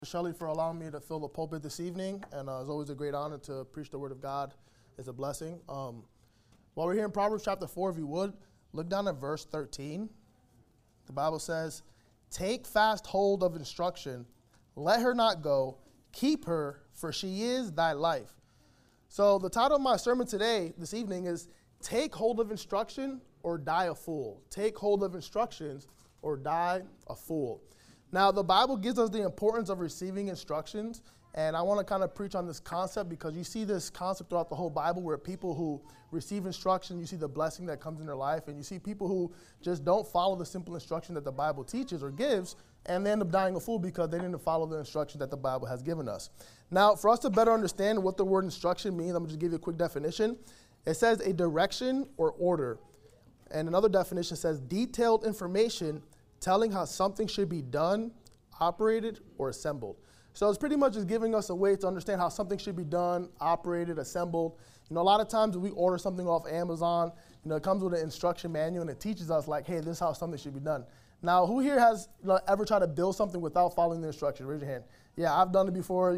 Shelley, for allowing me to fill the pulpit this evening, and it's always a great honor to preach the Word of God. It's a blessing. While we're here in Proverbs chapter 4, if you would, look down at verse 13. The Bible says, "Take fast hold of instruction, let her not go, keep her, for she is thy life." So the title of my sermon this evening is, "Take hold of instruction or die a fool." Take hold of instructions or die a fool. Now, the Bible gives us the importance of receiving instructions, and I want to kind of preach on this concept because you see this concept throughout the whole Bible where people who receive instruction, you see the blessing that comes in their life, and you see people who just don't follow the simple instruction that the Bible teaches or gives, and they end up dying a fool because they didn't follow the instruction that the Bible has given us. Now, for us to better understand what the word instruction means, I'm going to just give you a quick definition. It says a direction or order, and another definition says detailed information telling how something should be done, operated, or assembled. So it's pretty much just giving us a way to understand how something should be done, operated, assembled. You know, a lot of times when we order something off Amazon, you know, it comes with an instruction manual and it teaches us like, hey, this is how something should be done. Now, who here has ever tried to build something without following the instructions? Raise your hand. Yeah, I've done it before.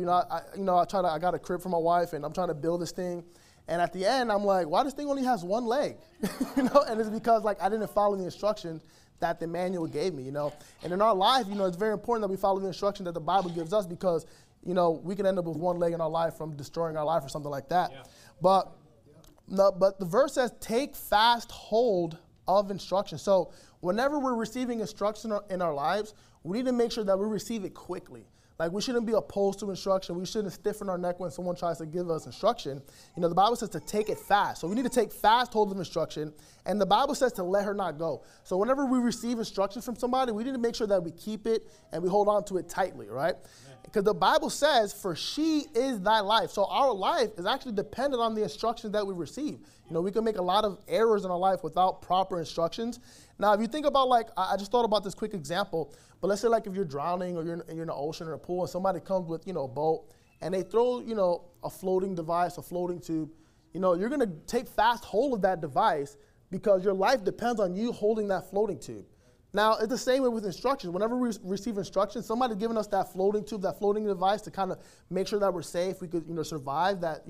I got a crib for my wife and I'm trying to build this thing. And at the end, I'm like, why this thing only has one leg? And it's because I didn't follow the instructions that the manual gave me, And in our life, it's very important that we follow the instruction that the Bible gives us because, we can end up with one leg in our life from destroying our life or something like that. Yeah. But the verse says, take fast hold of instruction. So whenever we're receiving instruction in our lives, we need to make sure that we receive it quickly. Like, we shouldn't be opposed to instruction. We shouldn't stiffen our neck when someone tries to give us instruction. The Bible says to take it fast. So we need to take fast hold of instruction. And the Bible says to let her not go. So whenever we receive instruction from somebody, we need to make sure that we keep it and we hold on to it tightly, right? Because the Bible says, for she is thy life. So our life is actually dependent on the instructions that we receive. We can make a lot of errors in our life without proper instructions. Now, if you think about, I just thought about this quick example, but let's say, if you're drowning or you're in the ocean or a pool and somebody comes with, a boat and they throw, a floating device, a floating tube, you're going to take fast hold of that device because your life depends on you holding that floating tube. Now, it's the same way with instructions. Whenever we receive instructions, somebody's giving us that floating tube, that floating device to kind of make sure that we're safe. We could, survive that,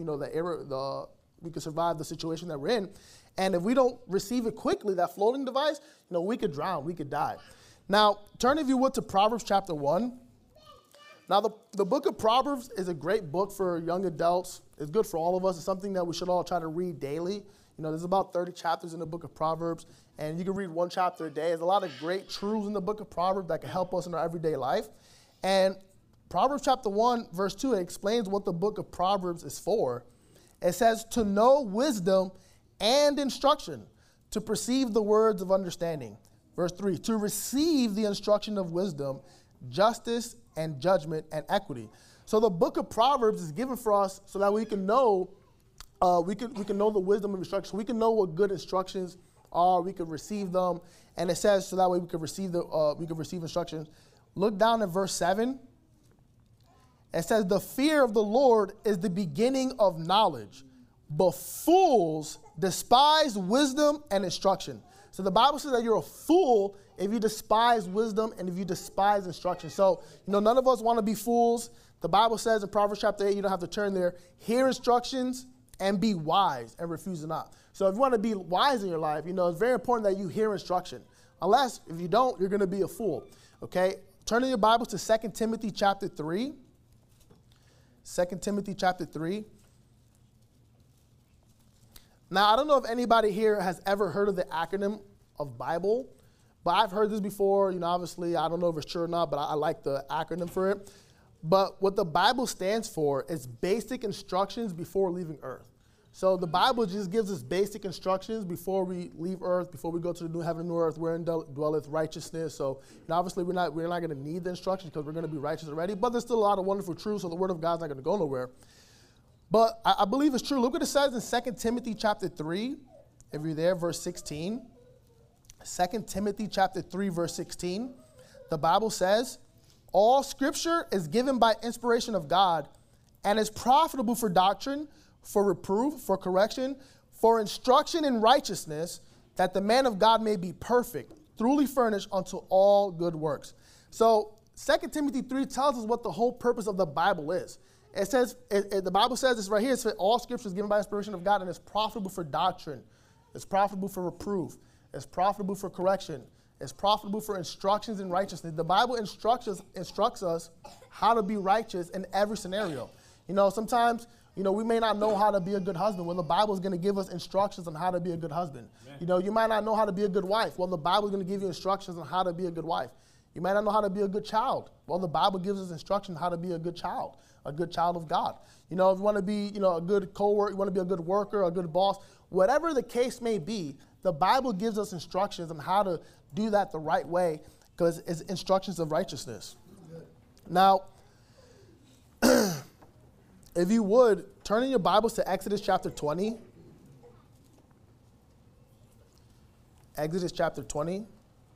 we could survive the situation that we're in. And if we don't receive it quickly, that floating device, we could drown, we could die. Now, turn, if you would, to Proverbs chapter 1. Now, the book of Proverbs is a great book for young adults. It's good for all of us. It's something that we should all try to read daily. There's about 30 chapters in the book of Proverbs, and you can read one chapter a day. There's a lot of great truths in the book of Proverbs that can help us in our everyday life. And Proverbs chapter 1, verse 2, it explains what the book of Proverbs is for. It says, to know wisdom and instruction, to perceive the words of understanding. Verse 3, to receive the instruction of wisdom, justice and judgment and equity. So the book of Proverbs is given for us so that we can know we can know the wisdom of instruction. We can know what good instructions are. We can receive them, and it says so that way we can receive instructions. Look down at verse 7. It says, the fear of the Lord is the beginning of knowledge, but fools despise wisdom and instruction. So the Bible says that you're a fool if you despise wisdom and if you despise instruction. So, none of us want to be fools. The Bible says in Proverbs chapter 8, you don't have to turn there, hear instructions and be wise and refuse it not. So if you want to be wise in your life, it's very important that you hear instruction. Unless, if you don't, you're going to be a fool. Okay? Turn in your Bibles to 2 Timothy chapter 3. 2 Timothy chapter 3. Now, I don't know if anybody here has ever heard of the acronym of Bible, but I've heard this before. Obviously, I don't know if it's true or not, but I like the acronym for it. But what the Bible stands for is basic instructions before leaving earth. So the Bible just gives us basic instructions before we leave earth, before we go to the new heaven and new earth, wherein dwelleth righteousness. So obviously we're not going to need the instructions because we're going to be righteous already, but there's still a lot of wonderful truths, so the word of God's not going to go nowhere. But I believe it's true. Look what it says in 2 Timothy chapter 3, if you're there, verse 16. 2 Timothy chapter 3, verse 16. The Bible says, all scripture is given by inspiration of God and is profitable for doctrine, for reproof, for correction, for instruction in righteousness, that the man of God may be perfect, truly furnished unto all good works. So 2 Timothy 3 tells us what the whole purpose of the Bible is. It says, the Bible says this right here, it says all scripture is given by inspiration of God and is profitable for doctrine. It's profitable for reproof. It's profitable for correction. It's profitable for instructions in righteousness. The Bible instructs us how to be righteous in every scenario. You know, sometimes, you know, we may not know how to be a good husband. Well, the Bible is going to give us instructions on how to be a good husband. Amen. You know, you might not know how to be a good wife. Well, the Bible is going to give you instructions on how to be a good wife. You might not know how to be a good child. Well, the Bible gives us instruction on how to be a good child of God. You know, if you want to be, you know, a good co-worker, you want to be a good worker, a good boss, whatever the case may be, the Bible gives us instructions on how to do that the right way because it's instructions of righteousness. Now, if you would, turn in your Bibles to Exodus chapter 20. Exodus chapter 20.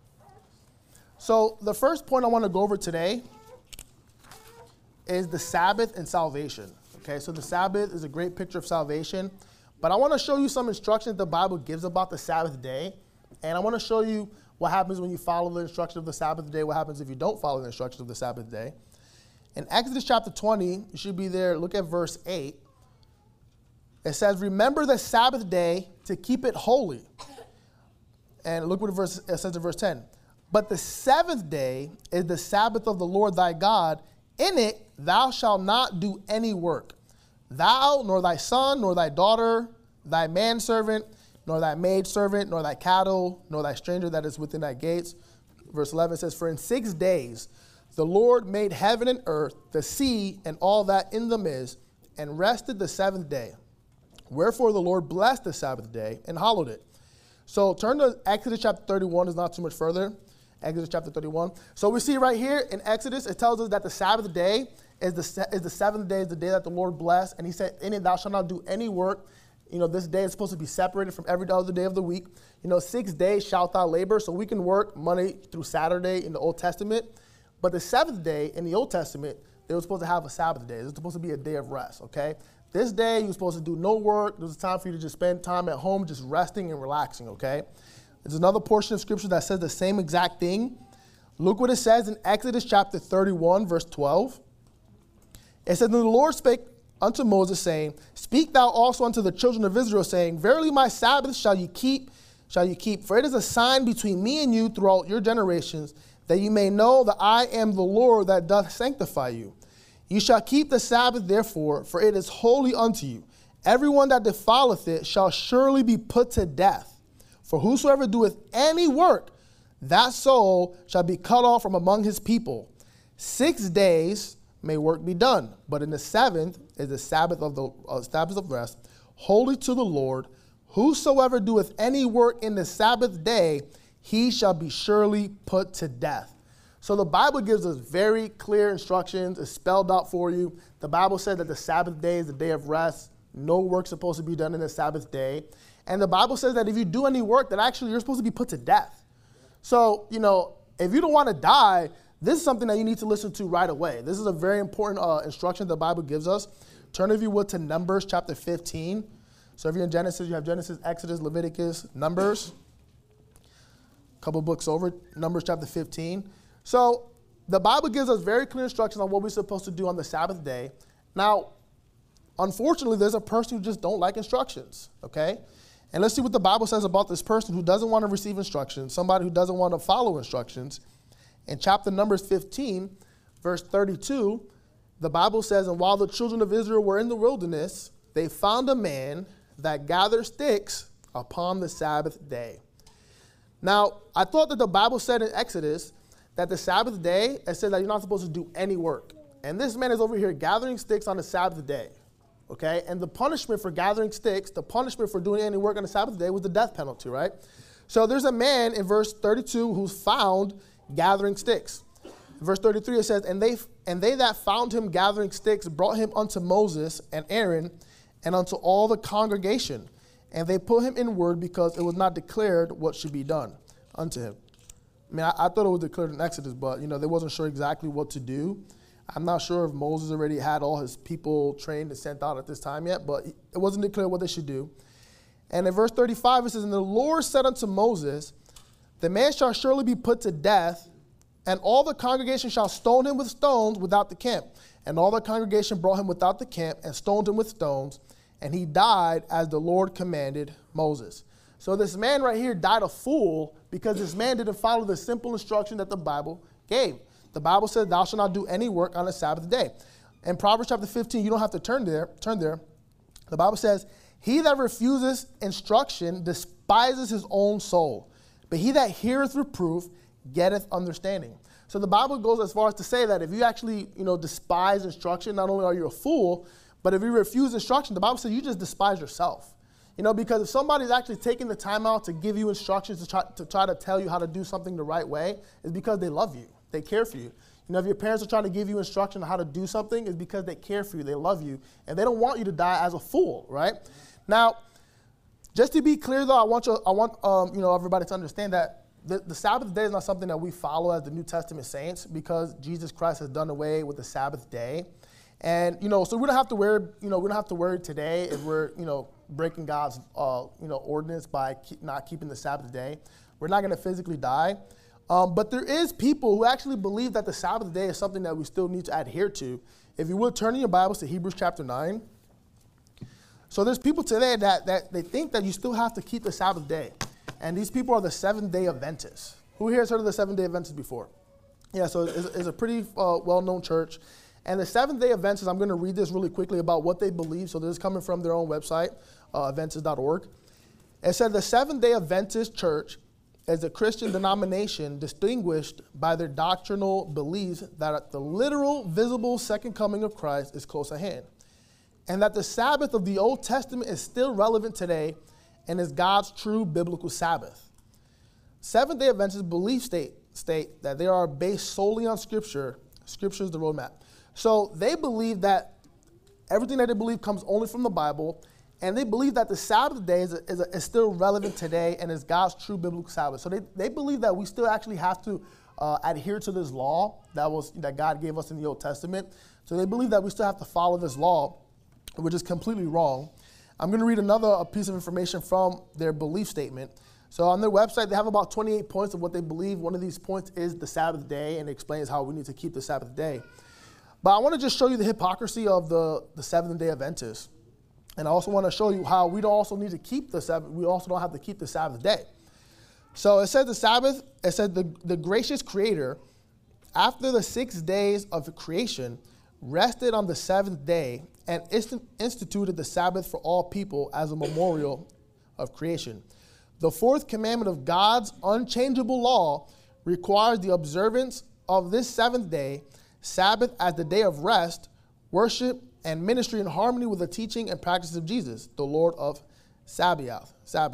So the first point I want to go over today is the Sabbath and salvation. Okay, so the Sabbath is a great picture of salvation, but I want to show you some instructions the Bible gives about the Sabbath day, and I want to show you what happens when you follow the instruction of the Sabbath day, what happens if you don't follow the instructions of the Sabbath day. In Exodus chapter 20, you should be there, look at verse 8. It says, remember the Sabbath day to keep it holy. And look what it says in verse 10. But the seventh day is the Sabbath of the Lord thy God. In it thou shalt not do any work. Thou, nor thy son, nor thy daughter, thy manservant, nor thy maidservant, nor thy cattle, nor thy stranger that is within thy gates. Verse 11 says, for in 6 days the Lord made heaven and earth, the sea, and all that in them is, and rested the seventh day. Wherefore the Lord blessed the Sabbath day and hallowed it. So turn to Exodus chapter 31, is not too much further. Exodus chapter 31. So we see right here in Exodus, it tells us that the Sabbath day is the seventh day, is the day that the Lord blessed. And he said, in it thou shalt not do any work. You know, this day is supposed to be separated from every other day of the week. You know, 6 days shalt thou labor. So we can work Monday through Saturday in the Old Testament. But the seventh day in the Old Testament, they were supposed to have a Sabbath day. It was supposed to be a day of rest, okay? This day, you're supposed to do no work. There's a time for you to just spend time at home just resting and relaxing, okay? There's another portion of Scripture that says the same exact thing. Look what it says in Exodus chapter 31, verse 12. It says, and the Lord spake unto Moses, saying, speak thou also unto the children of Israel, saying, verily my Sabbath shall ye keep, for it is a sign between me and you throughout your generations, that you may know that I am the Lord that doth sanctify you. You shall keep the Sabbath therefore, for it is holy unto you. Everyone that defileth it shall surely be put to death. For whosoever doeth any work, that soul shall be cut off from among his people. 6 days may work be done, but in the seventh is the Sabbath of the Sabbath of rest, holy to the Lord. Whosoever doeth any work in the Sabbath day, he shall be surely put to death. So the Bible gives us very clear instructions. It's spelled out for you. The Bible said that the Sabbath day is the day of rest. No work's supposed to be done in the Sabbath day. And the Bible says that if you do any work, that actually you're supposed to be put to death. So, you know, if you don't want to die, this is something that you need to listen to right away. This is a very important instruction the Bible gives us. Turn, if you would, to Numbers chapter 15. So if you're in Genesis, you have Genesis, Exodus, Leviticus, Numbers. A couple books over, Numbers chapter 15. So the Bible gives us very clear instructions on what we're supposed to do on the Sabbath day. Now, unfortunately, there's a person who just don't like instructions, okay? And let's see what the Bible says about this person who doesn't want to receive instructions, somebody who doesn't want to follow instructions. In chapter Numbers 15, verse 32, the Bible says, and while the children of Israel were in the wilderness, they found a man that gathered sticks upon the Sabbath day. Now, I thought that the Bible said in Exodus that the Sabbath day, it said that you're not supposed to do any work. And this man is over here gathering sticks on the Sabbath day, okay? And the punishment for gathering sticks, the punishment for doing any work on the Sabbath day was the death penalty, right? So there's a man in verse 32 who's found gathering sticks. In verse 33 it says, and they that found him gathering sticks brought him unto Moses and Aaron and unto all the congregation. And they put him in word because it was not declared what should be done unto him. I mean, I thought it was declared in Exodus, but, you know, they wasn't sure exactly what to do. I'm not sure if Moses already had all his people trained and sent out at this time yet, but it wasn't declared what they should do. And in verse 35, it says, and the Lord said unto Moses, the man shall surely be put to death, And all the congregation shall stone him with stones without the camp. And all the congregation brought him without the camp and stoned him with stones. And he died as the Lord commanded Moses. So this man right here died a fool because this man didn't follow the simple instruction that the Bible gave. The Bible said, thou shalt not do any work on the Sabbath day. In Proverbs chapter 15, you don't have to turn there. The Bible says, he that refuses instruction despises his own soul. But he that heareth reproof getteth understanding. So the Bible goes as far as to say that if you actually, despise instruction, not only are you a fool, but if you refuse instruction, the Bible says you just despise yourself. Because if somebody's actually taking the time out to give you instructions to try to tell you how to do something the right way, it's because they love you. They care for you. If your parents are trying to give you instruction on how to do something, it's because they care for you. They love you. And they don't want you to die as a fool, right? Now, just to be clear, though, I want everybody to understand that the Sabbath day is not something that we follow as the New Testament saints because Jesus Christ has done away with the Sabbath day. And, so we don't have to worry today if we're, breaking God's, ordinance by not keeping the Sabbath day. We're not going to physically die. But there is people who actually believe that the Sabbath day is something that we still need to adhere to. If you would, turn in your Bibles to Hebrews chapter 9. So there's people today that they think that you still have to keep the Sabbath day. And these people are the Seventh-day Adventists. Who here has heard of the Seventh-day Adventists before? Yeah, so it's a pretty well-known church. And the Seventh-day Adventists, I'm going to read this really quickly about what they believe. So this is coming from their own website, Adventist.org. It said the Seventh-day Adventist Church is a Christian denomination distinguished by their doctrinal beliefs that the literal, visible second coming of Christ is close at hand, and that the Sabbath of the Old Testament is still relevant today and is God's true biblical Sabbath. Seventh-day Adventists belief state that they are based solely on Scripture. Scripture is the roadmap. So they believe that everything that they believe comes only from the Bible, and they believe that the Sabbath day is still relevant today and is God's true biblical Sabbath. So they believe that we still actually have to adhere to this law that God gave us in the Old Testament. So they believe that we still have to follow this law, which is completely wrong. I'm going to read another piece of information from their belief statement. So on their website, they have about 28 points of what they believe. One of these points is the Sabbath day, and it explains how we need to keep the Sabbath day. But I want to just show you the hypocrisy of the Seventh-day Adventists. And I also want to show you how we don't also need to keep the Sabbath. We also don't have to keep the Sabbath day. So it says the Sabbath, it said the gracious Creator, after the 6 days of creation, rested on the seventh day and instituted the Sabbath for all people as a memorial of creation. The fourth commandment of God's unchangeable law requires the observance of this seventh day, Sabbath as the day of rest, worship, and ministry in harmony with the teaching and practice of Jesus, the Lord of Sabbath.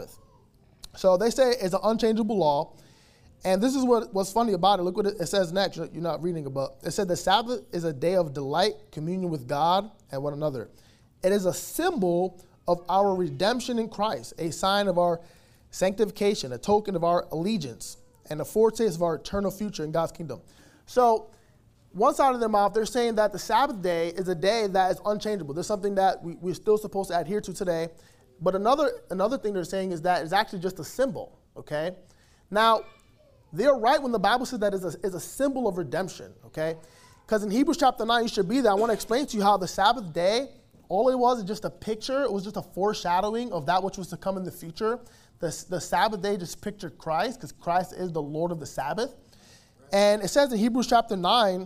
So they say it's an unchangeable law. And this is what's funny about it. Look what it says next. You're not reading about. It said the Sabbath is a day of delight, communion with God and one another. It is a symbol of our redemption in Christ, a sign of our sanctification, a token of our allegiance, and a foretaste of our eternal future in God's kingdom. So one side of their mouth, they're saying that the Sabbath day is a day that is unchangeable. There's something that we're still supposed to adhere to today. But another thing they're saying is that it's actually just a symbol, okay? Now, they're right when the Bible says that is a symbol of redemption, okay? Because in Hebrews chapter 9, you should be there. I want to explain to you how the Sabbath day, all it was is just a picture. It was just a foreshadowing of that which was to come in the future. The Sabbath day just pictured Christ, because Christ is the Lord of the Sabbath. And it says in Hebrews chapter 9,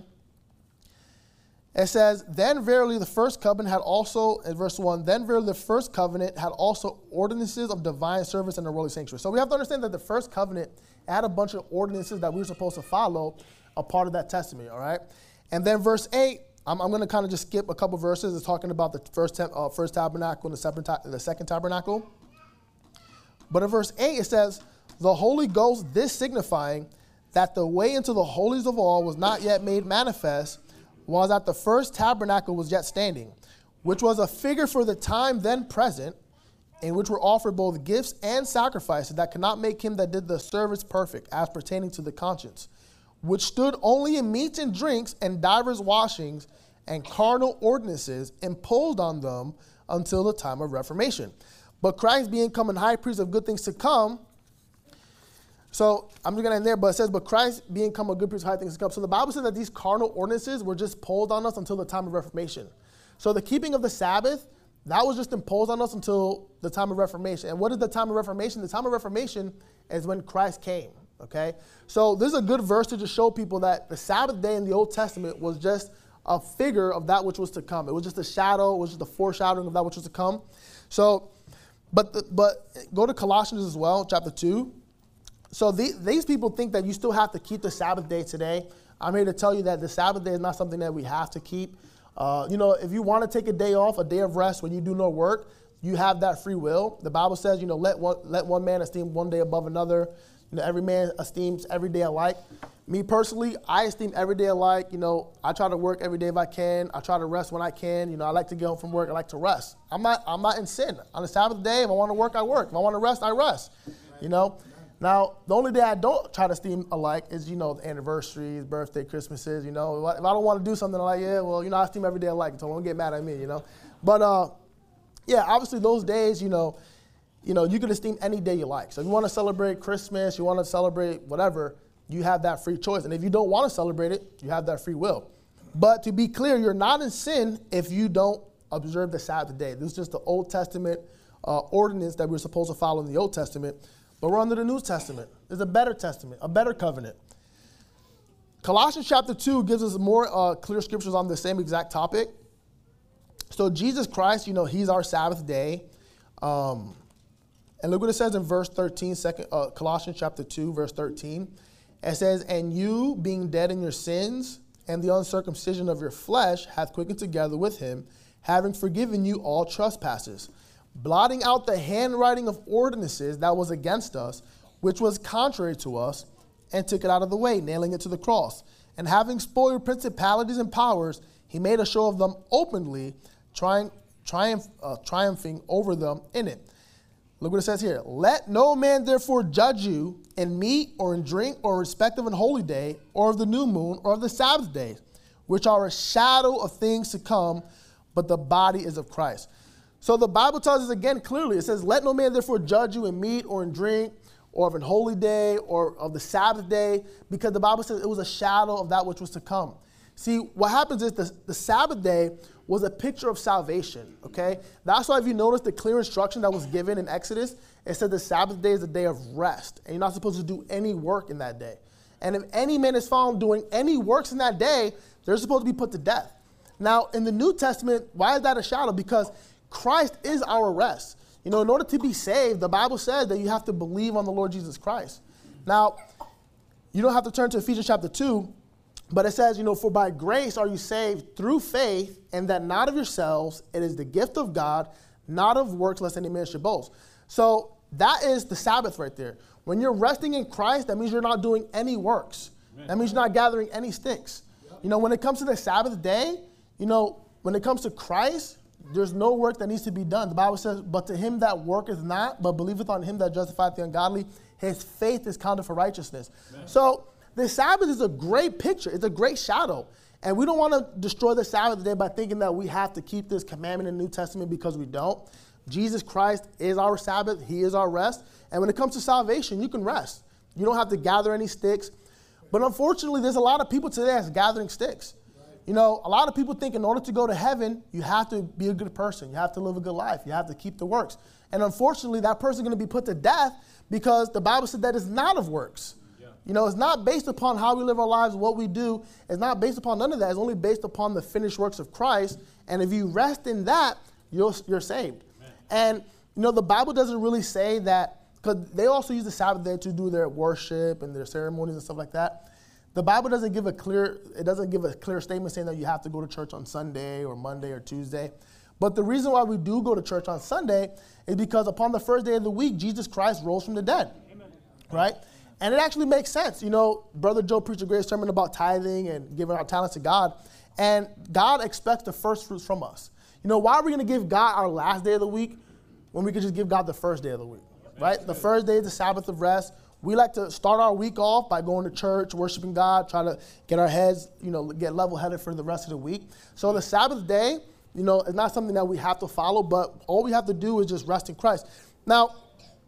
it says, then verily the first covenant had also, in verse 1, then verily the first covenant had also ordinances of divine service in the royal sanctuary. So we have to understand that the first covenant had a bunch of ordinances that we were supposed to follow, a part of that testament, all right? And then verse 8, I'm going to kind of just skip a couple verses. It's talking about the first tabernacle and the second tabernacle. But in verse 8, it says, the Holy Ghost, this signifying that the way into the holies of all was not yet made manifest, was that the first tabernacle was yet standing, which was a figure for the time then present, in which were offered both gifts and sacrifices that could not make him that did the service perfect, as pertaining to the conscience, which stood only in meats and drinks and divers washings and carnal ordinances imposed on them until the time of Reformation. But Christ being come and high priest of good things to come, So I'm just going to end there, but it says, but Christ being come a good priest of high things to come. So the Bible says that these carnal ordinances were just imposed on us until the time of Reformation. So the keeping of the Sabbath, that was just imposed on us until the time of Reformation. And what is the time of Reformation? The time of Reformation is when Christ came, okay? So this is a good verse to just show people that the Sabbath day in the Old Testament was just a figure of that which was to come. It was just a shadow, it was just a foreshadowing of that which was to come. So, but go to Colossians as well, chapter 2. So these people think that you still have to keep the Sabbath day today. I'm here to tell you that the Sabbath day is not something that we have to keep. If you want to take a day off, a day of rest when you do no work, you have that free will. The Bible says, let one man esteem one day above another. Every man esteems every day alike. Me personally, I esteem every day alike. I try to work every day if I can. I try to rest when I can. I like to get home from work. I like to rest. I'm not in sin. On the Sabbath day, if I want to work, I work. If I want to rest, I rest. Now, the only day I don't try to esteem alike is, the anniversaries, birthday, Christmases, If I don't want to do something, I'm like, I esteem every day alike, so don't get mad at me, But, obviously those days, you can esteem any day you like. So if you want to celebrate Christmas, you want to celebrate whatever, you have that free choice. And if you don't want to celebrate it, you have that free will. But to be clear, you're not in sin if you don't observe the Sabbath day. This is just the Old Testament ordinance that we're supposed to follow in the Old Testament. But we're under the New Testament. There's a better testament, a better covenant. Colossians chapter 2 gives us more clear scriptures on the same exact topic. So Jesus Christ, he's our Sabbath day. And look what it says in verse 13, Colossians chapter 2, verse 13. It says, and you, being dead in your sins and the uncircumcision of your flesh, hath quickened together with him, having forgiven you all trespasses, blotting out the handwriting of ordinances that was against us, which was contrary to us, and took it out of the way, nailing it to the cross. And having spoiled principalities and powers, he made a show of them openly, triumphing over them in it. Look what it says here. Let no man therefore judge you in meat or in drink or in respect of an holy day or of the new moon or of the Sabbath days, which are a shadow of things to come, but the body is of Christ. So the Bible tells us again clearly, it says, let no man therefore judge you in meat or in drink or of an holy day or of the Sabbath day, because the Bible says it was a shadow of that which was to come. See, what happens is the Sabbath day was a picture of salvation, okay? That's why if you notice the clear instruction that was given in Exodus, it said the Sabbath day is a day of rest, and you're not supposed to do any work in that day. And if any man is found doing any works in that day, they're supposed to be put to death. Now, in the New Testament, why is that a shadow? Because Christ is our rest. In order to be saved, the Bible says that you have to believe on the Lord Jesus Christ. Now, you don't have to turn to Ephesians chapter 2, but it says, for by grace are you saved through faith, and that not of yourselves, it is the gift of God, not of works, lest any man should boast. So that is the Sabbath right there. When you're resting in Christ, that means you're not doing any works. Amen. That means you're not gathering any sticks. Yep. When it comes to the Sabbath day, when it comes to Christ, there's no work that needs to be done. The Bible says, but to him that worketh not, but believeth on him that justifieth the ungodly, his faith is counted for righteousness. Amen. So the Sabbath is a great picture. It's a great shadow. And we don't want to destroy the Sabbath day by thinking that we have to keep this commandment in the New Testament, because we don't. Jesus Christ is our Sabbath. He is our rest. And when it comes to salvation, you can rest. You don't have to gather any sticks. But unfortunately, there's a lot of people today that's gathering sticks. A lot of people think in order to go to heaven, you have to be a good person. You have to live a good life. You have to keep the works. And unfortunately, that person is going to be put to death because the Bible said that it's not of works. Yeah. It's not based upon how we live our lives, what we do. It's not based upon none of that. It's only based upon the finished works of Christ. And if you rest in that, you're saved. Amen. And, the Bible doesn't really say that, because they also use the Sabbath day to do their worship and their ceremonies and stuff like that. The Bible doesn't give a clear statement saying that you have to go to church on Sunday or Monday or Tuesday. But the reason why we do go to church on Sunday is because upon the first day of the week, Jesus Christ rose from the dead. Amen. Right? And it actually makes sense. Brother Joe preached a great sermon about tithing and giving our talents to God. And God expects the first fruits from us. Why are we going to give God our last day of the week when we could just give God the first day of the week? Right? The first day is the Sabbath of rest. We like to start our week off by going to church, worshiping God, try to get our heads, get level-headed for the rest of the week. So the Sabbath day, is not something that we have to follow, but all we have to do is just rest in Christ. Now,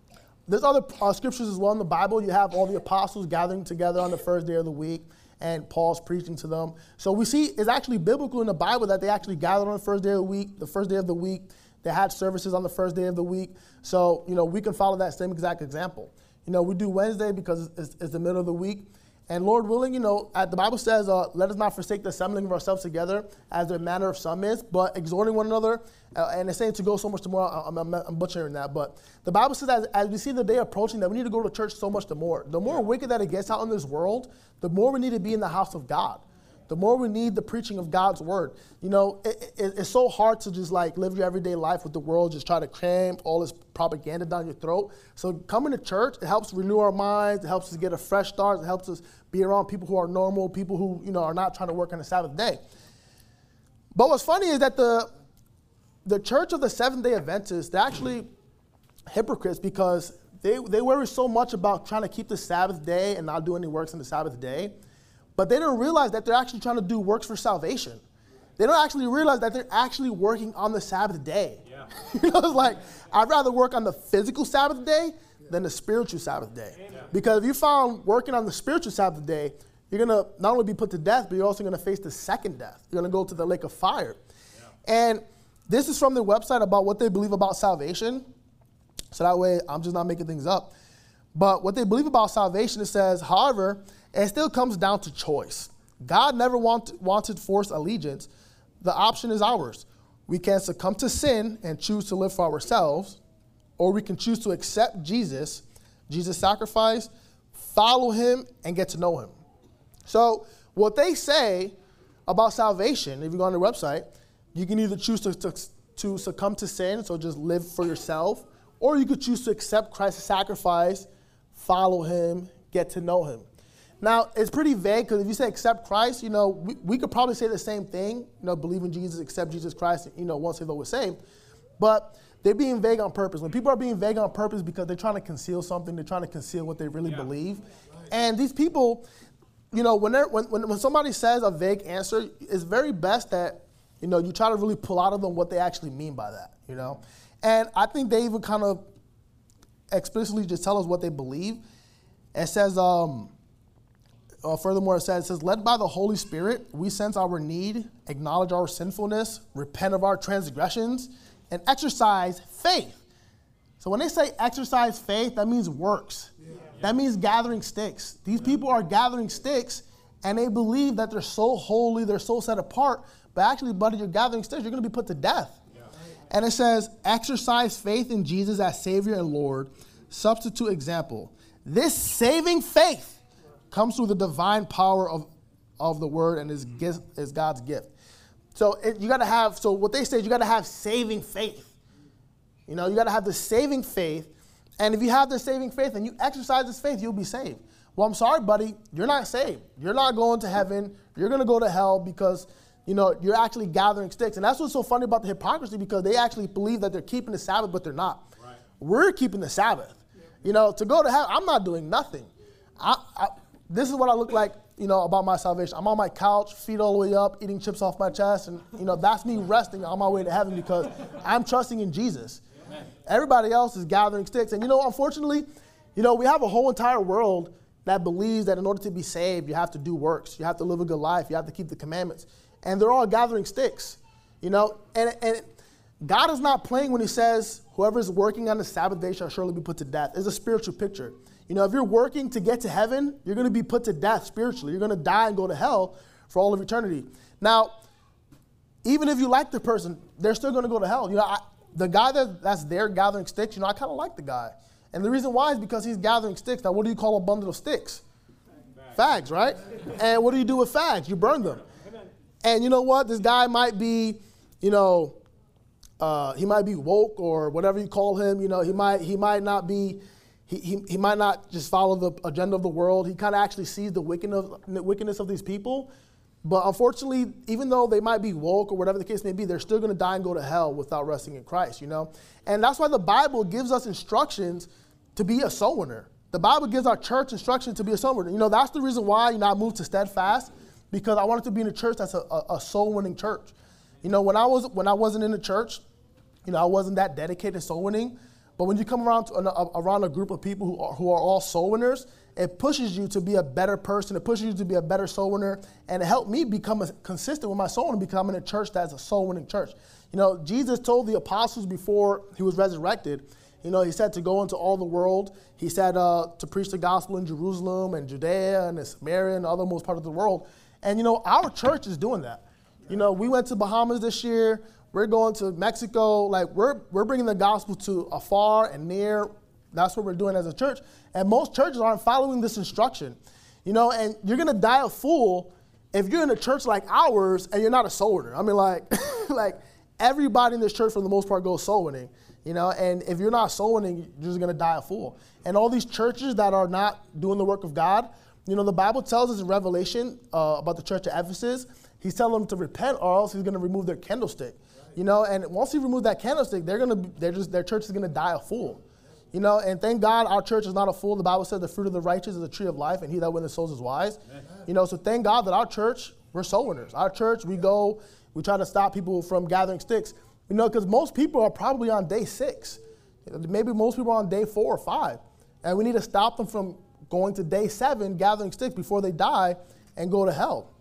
there's other scriptures as well in the Bible. You have all the apostles gathering together on the first day of the week, and Paul's preaching to them. So we see it's actually biblical in the Bible that they actually gathered on the first day of the week. The first day of the week, they had services on the first day of the week. So, we can follow that same exact example. We do Wednesday because it's the middle of the week. And Lord willing, the Bible says, let us not forsake the assembling of ourselves together as the manner of some is, but exhorting one another. And it's saying to go so much the more. I'm butchering that. But the Bible says as we see the day approaching that we need to go to church so much the more. The more wicked that it gets out in this world, the more we need to be in the house of God. The more we need the preaching of God's word. It's so hard to just live your everyday life with the world, just try to cram all this propaganda down your throat. So coming to church, it helps renew our minds. It helps us get a fresh start. It helps us be around people who are normal, people who, are not trying to work on the Sabbath day. But what's funny is that the church of the Seventh-day Adventists, they're actually hypocrites because they worry so much about trying to keep the Sabbath day and not do any works on the Sabbath day. But they don't realize that they're actually trying to do works for salvation. They don't actually realize that they're actually working on the Sabbath day. Yeah. It's I'd rather work on the physical Sabbath day than the spiritual Sabbath day. Yeah. Because if you found working on the spiritual Sabbath day, you're going to not only be put to death, but you're also going to face the second death. You're going to go to the lake of fire. Yeah. And this is from their website about what they believe about salvation. So that way, I'm just not making things up. But what they believe about salvation, it says, however, it still comes down to choice. God never wanted forced allegiance. The option is ours. We can succumb to sin and choose to live for ourselves, or we can choose to accept Jesus' sacrifice, follow him, and get to know him. So what they say about salvation, if you go on their website, you can either choose to succumb to sin, so just live for yourself, or you could choose to accept Christ's sacrifice, follow him, get to know him. Now, it's pretty vague because if you say accept Christ, we could probably say the same thing, believe in Jesus, accept Jesus Christ, once saved, always saved. But they're being vague on purpose. When people are being vague on purpose because they're trying to conceal something, they're trying to conceal what they really believe. And these people, when somebody says a vague answer, it's very best that, you try to really pull out of them what they actually mean by that, And I think they even kind of explicitly just tell us what they believe. It says, furthermore, it says, led by the Holy Spirit, we sense our need, acknowledge our sinfulness, repent of our transgressions, and exercise faith. So when they say exercise faith, that means works. Yeah. That means gathering sticks. These people are gathering sticks, and they believe that they're so holy, they're so set apart, but actually, buddy, you're gathering sticks, you're going to be put to death. Yeah. And it says, exercise faith in Jesus as Savior and Lord, substitute example. This saving faith comes through the divine power of the word and is God's gift. So what they say is you got to have saving faith. You got to have the saving faith. And if you have the saving faith and you exercise this faith, you'll be saved. Well, I'm sorry, buddy, you're not saved. You're not going to heaven. You're going to go to hell because, you're actually gathering sticks. And that's what's so funny about the hypocrisy, because they actually believe that they're keeping the Sabbath, but they're not. Right. We're keeping the Sabbath. Yeah. To go to heaven, I'm not doing nothing. This is what I look like, about my salvation. I'm on my couch, feet all the way up, eating chips off my chest. And, that's me resting on my way to heaven because I'm trusting in Jesus. Amen. Everybody else is gathering sticks. And, unfortunately, we have a whole entire world that believes that in order to be saved, you have to do works. You have to live a good life. You have to keep the commandments. And they're all gathering sticks, And God is not playing when he says, whoever is working on the Sabbath day shall surely be put to death. It's a spiritual picture. If you're working to get to heaven, you're going to be put to death spiritually. You're going to die and go to hell for all of eternity. Now, even if you like the person, they're still going to go to hell. The guy that's there gathering sticks, I kind of like the guy. And the reason why is because he's gathering sticks. Now, what do you call a bundle of sticks? Fags, right? And what do you do with fags? You burn them. And you know what? This guy might be, he might be woke or whatever you call him. He might not be. He might not just follow the agenda of the world. He kind of actually sees the wickedness of these people. But unfortunately, even though they might be woke or whatever the case may be, they're still going to die and go to hell without resting in Christ, And that's why the Bible gives us instructions to be a soul winner. The Bible gives our church instructions to be a soul winner. That's the reason why I moved to Steadfast, because I wanted to be in a church that's a soul winning church. When I wasn't in the church, I wasn't that dedicated to soul winning. But when you come around a group of people who are all soul winners, it pushes you to be a better person. It pushes you to be a better soul winner. And it helped me become consistent with my soul and becoming a church that's a soul winning church. You know, Jesus told the apostles before he was resurrected, you know, he said to go into all the world. He said to preach the gospel in Jerusalem and Judea and Samaria and other most part of the world. And, you know, our church is doing that. You know, we went to Bahamas this year. We're going to Mexico. Like, we're bringing the gospel to afar and near. That's what we're doing as a church. And most churches aren't following this instruction. You know, and you're going to die a fool if you're in a church like ours and you're not a soul winner. I mean, like, like everybody in this church for the most part goes soul winning. You know, and if you're not soul winning, you're just going to die a fool. And all these churches that are not doing the work of God, you know, the Bible tells us in Revelation about the church of Ephesus, he's telling them to repent or else he's going to remove their candlestick. You know, and once he removes that candlestick, their church is going to die a fool. You know, and thank God our church is not a fool. The Bible says the fruit of the righteous is the tree of life, and he that winneth souls is wise. You know, so thank God that our church, we're soul winners. Our church, we try to stop people from gathering sticks. You know, because most people are probably on day 6. Maybe most people are on day 4 or 5. And we need to stop them from going to day 7, gathering sticks before they die and go to hell.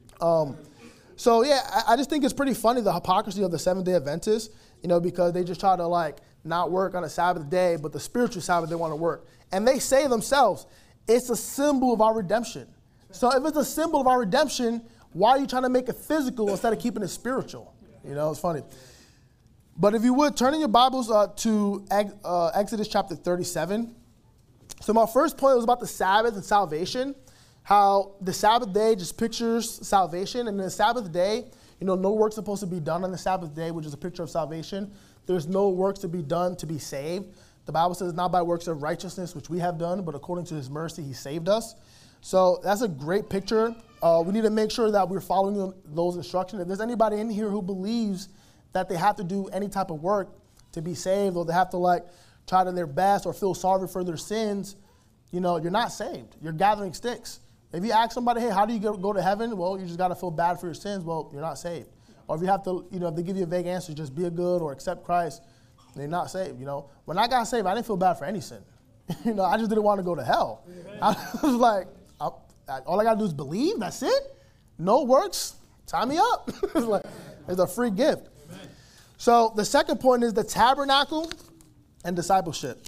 So, yeah, I just think it's pretty funny, the hypocrisy of the Seventh-day Adventists, you know, because they just try to, like, not work on a Sabbath day, but the spiritual Sabbath they want to work. And they say themselves, it's a symbol of our redemption. So if it's a symbol of our redemption, why are you trying to make it physical instead of keeping it spiritual? You know, it's funny. But if you would, turn in your Bibles to Exodus chapter 37. So my first point was about the Sabbath and salvation, how the Sabbath day just pictures salvation. And the Sabbath day, you know, no work's supposed to be done on the Sabbath day, which is a picture of salvation. There's no works to be done to be saved. The Bible says not by works of righteousness, which we have done, but according to his mercy, he saved us. So that's a great picture. We need to make sure that we're following those instructions. If there's anybody in here who believes that they have to do any type of work to be saved, or they have to like try to their best or feel sorry for their sins, you know, you're not saved. You're gathering sticks. If you ask somebody, hey, how do you go to heaven? Well, you just got to feel bad for your sins. Well, you're not saved. Or if you have to, you know, if they give you a vague answer, just be a good or accept Christ, they're not saved, you know. When I got saved, I didn't feel bad for any sin. You know, I just didn't want to go to hell. I was like, all I got to do is believe, that's it? No works, sign me up. It's like, it's a free gift. So the second point is the tabernacle and discipleship.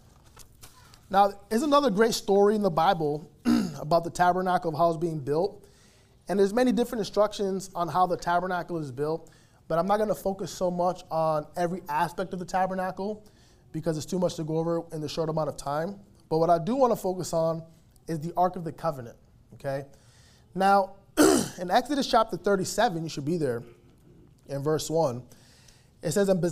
Now, there's another great story in the Bible about the tabernacle, of how it's being built. And there's many different instructions on how the tabernacle is built, but I'm not going to focus so much on every aspect of the tabernacle because it's too much to go over in the short amount of time. But what I do want to focus on is the Ark of the Covenant, okay? Now, in Exodus chapter 37, you should be there, in verse 1, it says, and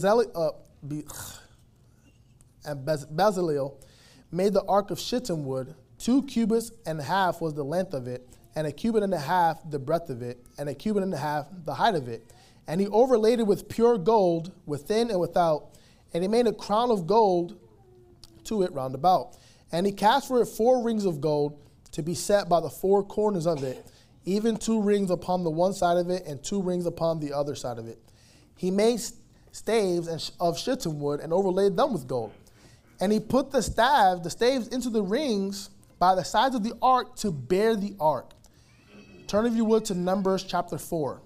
Bezalel made the Ark of shittim wood, 2 cubits and a half was the length of it, and 1.5 cubits the breadth of it, and 1.5 cubits the height of it. And he overlaid it with pure gold within and without, and he made a crown of gold to it round about. And he cast for it 4 rings of gold to be set by the 4 corners of it, even 2 rings upon the one side of it and 2 rings upon the other side of it. He made staves of shittim wood and overlaid them with gold. And he put the staves into the rings by the sides of the ark to bear the ark. Turn, if you would, to Numbers chapter 4.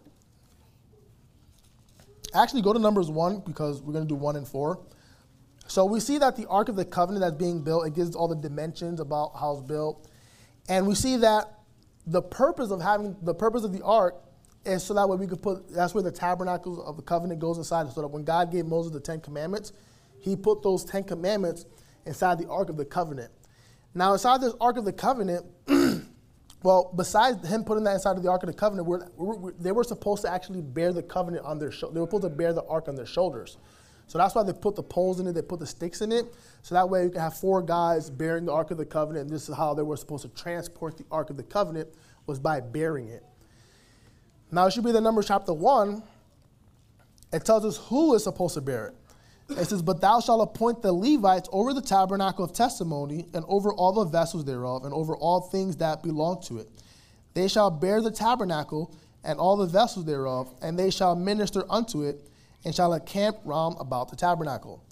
Actually, go to Numbers 1 because we're going to do 1 and 4. So we see that the Ark of the Covenant that's being built, it gives all the dimensions about how it's built. And we see that the purpose of the Ark is so that way we could that's where the tabernacle of the covenant goes inside. So that when God gave Moses the 10 commandments, he put those 10 commandments inside the Ark of the Covenant. Now, inside this Ark of the Covenant, well, besides him putting that inside of the Ark of the Covenant, they were supposed to actually bear the covenant on their shoulders. They were supposed to bear the Ark on their shoulders. So that's why they put the poles in it, they put the sticks in it. So that way you can have 4 guys bearing the Ark of the Covenant, and this is how they were supposed to transport the Ark of the Covenant, was by bearing it. Now, it should be the Numbers chapter 1. It tells us who is supposed to bear it. It says, but thou shalt appoint the Levites over the tabernacle of testimony, and over all the vessels thereof, and over all things that belong to it. They shall bear the tabernacle and all the vessels thereof, and they shall minister unto it, and shall encamp round about the tabernacle.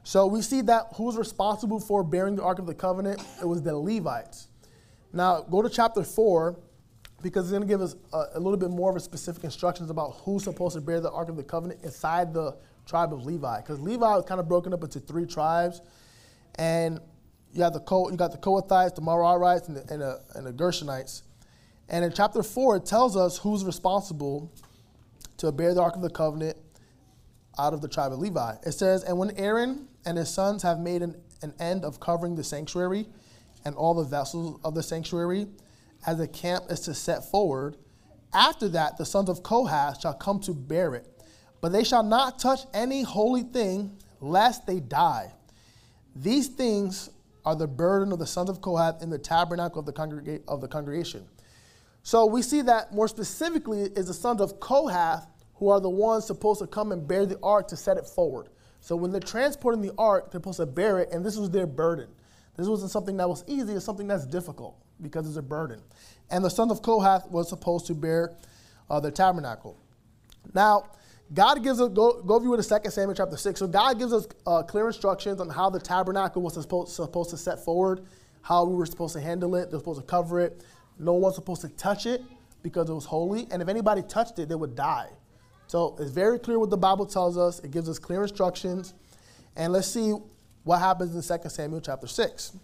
So we see that who was responsible for bearing the Ark of the Covenant? It was the Levites. Now, go to chapter 4, because it's going to give us a little bit more of a specific instructions about who's supposed to bear the Ark of the Covenant inside the tribe of Levi. Because Levi was kind of broken up into 3 tribes. And you got the Kohathites, the Merarites, and the Gershonites. And in chapter 4, it tells us who's responsible to bear the Ark of the Covenant out of the tribe of Levi. It says, and when Aaron and his sons have made an end of covering the sanctuary and all the vessels of the sanctuary, as the camp is to set forward, after that the sons of Kohath shall come to bear it. But they shall not touch any holy thing, lest they die. These things are the burden of the sons of Kohath in the tabernacle of the congregation. So we see that more specifically is the sons of Kohath who are the ones supposed to come and bear the ark to set it forward. So when they're transporting the ark, they're supposed to bear it, and this was their burden. This wasn't something that was easy, it's something that's difficult because it's a burden. And the sons of Kohath was supposed to bear the tabernacle. Now, God gives us, go view with 2 Samuel chapter 6. So God gives us clear instructions on how the tabernacle was supposed to set forward, how we were supposed to handle it, they're supposed to cover it. No one's supposed to touch it because it was holy. And if anybody touched it, they would die. So it's very clear what the Bible tells us. It gives us clear instructions. And let's see what happens in 2 Samuel chapter 6.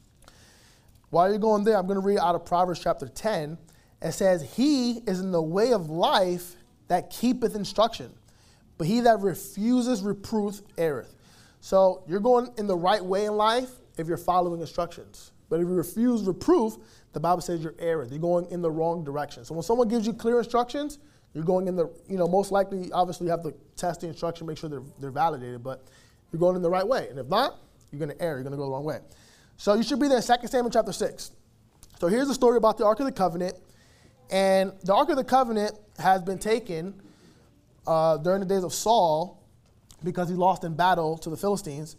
While you're going there, I'm going to read out of Proverbs chapter 10. It says, he is in the way of life that keepeth instruction, but he that refuses reproof erreth. So you're going in the right way in life if you're following instructions. But if you refuse reproof, the Bible says you're errant. You're going in the wrong direction. So when someone gives you clear instructions, you're going in the, most likely, obviously you have to test the instruction, make sure they're validated, but you're going in the right way. And if not, you're going to err. You're going to go the wrong way. So you should be there in 2 Samuel chapter 6. So here's the story about the Ark of the Covenant. And the Ark of the Covenant has been taken during the days of Saul because he lost in battle to the Philistines.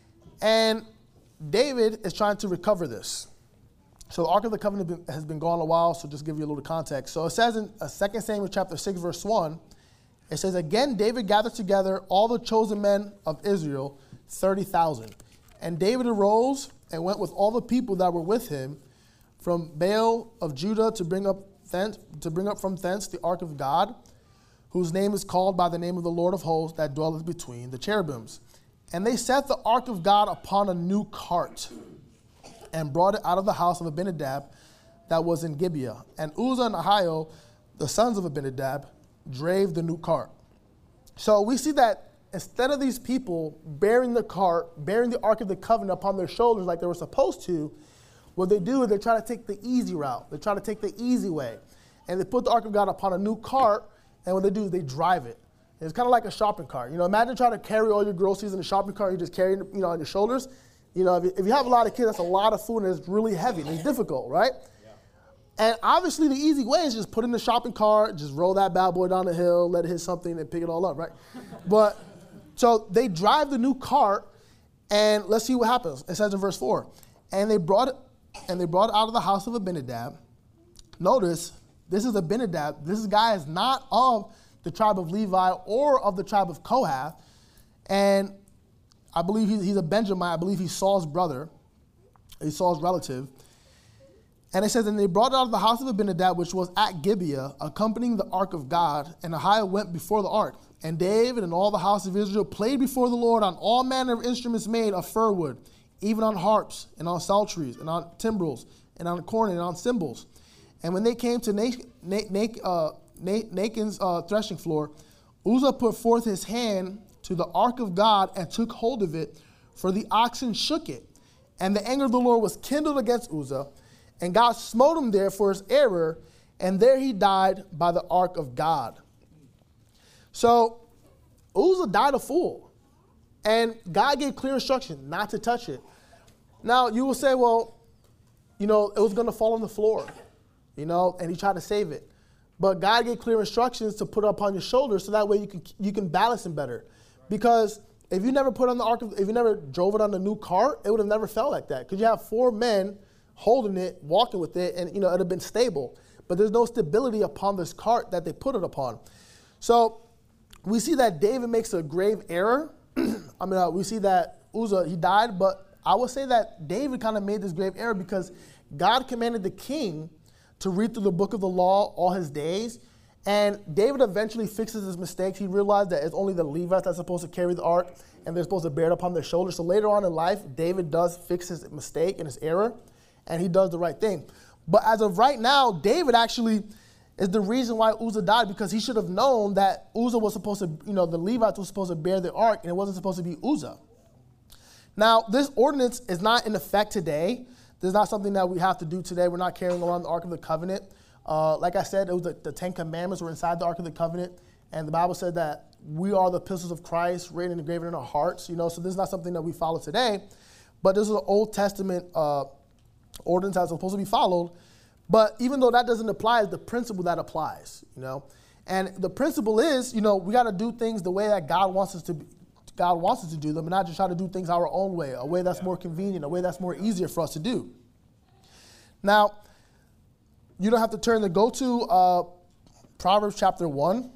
And David is trying to recover this. So the Ark of the Covenant has been gone a while, so just give you a little context. So it says in 2 Samuel chapter 6, verse 1, it says, again, David gathered together all the chosen men of Israel, 30,000. And David arose and went with all the people that were with him from Baal of Judah to bring up from thence the ark of God, whose name is called by the name of the Lord of hosts that dwelleth between the cherubims. And they set the ark of God upon a new cart and brought it out of the house of Abinadab that was in Gibeah. And Uzzah and Ahio, the sons of Abinadab, drave the new cart. So we see that instead of these people bearing the cart, bearing the Ark of the Covenant upon their shoulders like they were supposed to, what they do is they try to take the easy route. They try to take the easy way. And they put the Ark of God upon a new cart, and what they do is they drive it. It's kind of like a shopping cart. Imagine trying to carry all your groceries in a shopping cart. You just carry it, on your shoulders. If you have a lot of kids, that's a lot of food, and it's really heavy, and it's difficult, right? Yeah. And obviously, the easy way is just put in the shopping cart, just roll that bad boy down the hill, let it hit something, and pick it all up, right? But, so they drive the new cart, and let's see what happens. It says in verse 4, and they brought it out of the house of Abinadab. Notice, this is Abinadab. This guy is not of the tribe of Levi or of the tribe of Kohath, and I believe he's a Benjamite. I believe he's Saul's brother. He's Saul's relative. And it says, and they brought it out of the house of Abinadab, which was at Gibeah, accompanying the ark of God. And Ahiah went before the ark. And David and all the house of Israel played before the Lord on all manner of instruments made of fir wood, even on harps and on psalteries and on timbrels and on cornet and on cymbals. And when they came to Nachon's threshing floor, Uzzah put forth his hand to the ark of God and took hold of it, for the oxen shook it. And the anger of the Lord was kindled against Uzzah, and God smote him there for his error, and there he died by the ark of God. So Uzzah died a fool, and God gave clear instruction not to touch it. Now you will say, well, it was going to fall on the floor, and he tried to save it. But God gave clear instructions to put it upon your shoulders so that way you can balance it better. Because if you never put on the ark, if you never drove it on the new cart, it would have never felt like that. Because you have 4 men holding it, walking with it, and it would have been stable. But there's no stability upon this cart that they put it upon. So we see that David makes a grave error. We see that Uzzah, he died, but I would say that David kind of made this grave error because God commanded the king to read through the book of the law all his days. And David eventually fixes his mistakes. He realized that it's only the Levites that's supposed to carry the ark, and they're supposed to bear it upon their shoulders. So later on in life, David does fix his mistake and his error, and he does the right thing. But as of right now, David actually is the reason why Uzzah died, because he should have known that Uzzah was supposed to, the Levites were supposed to bear the ark, and it wasn't supposed to be Uzzah. Now, this ordinance is not in effect today. This is not something that we have to do today. We're not carrying around the Ark of the Covenant. Like I said, it was the Ten Commandments were inside the Ark of the Covenant, and the Bible said that we are the epistles of Christ, written and engraved in our hearts. So this is not something that we follow today, but this is an Old Testament ordinance that's supposed to be followed. But even though that doesn't apply, it's the principle that applies. And the principle is, we got to do things the way that God wants us to do them, and not just try to do things our own way, a way that's more convenient, a way that's more easier for us to do. Now, you don't have to turn to go to Proverbs chapter 1.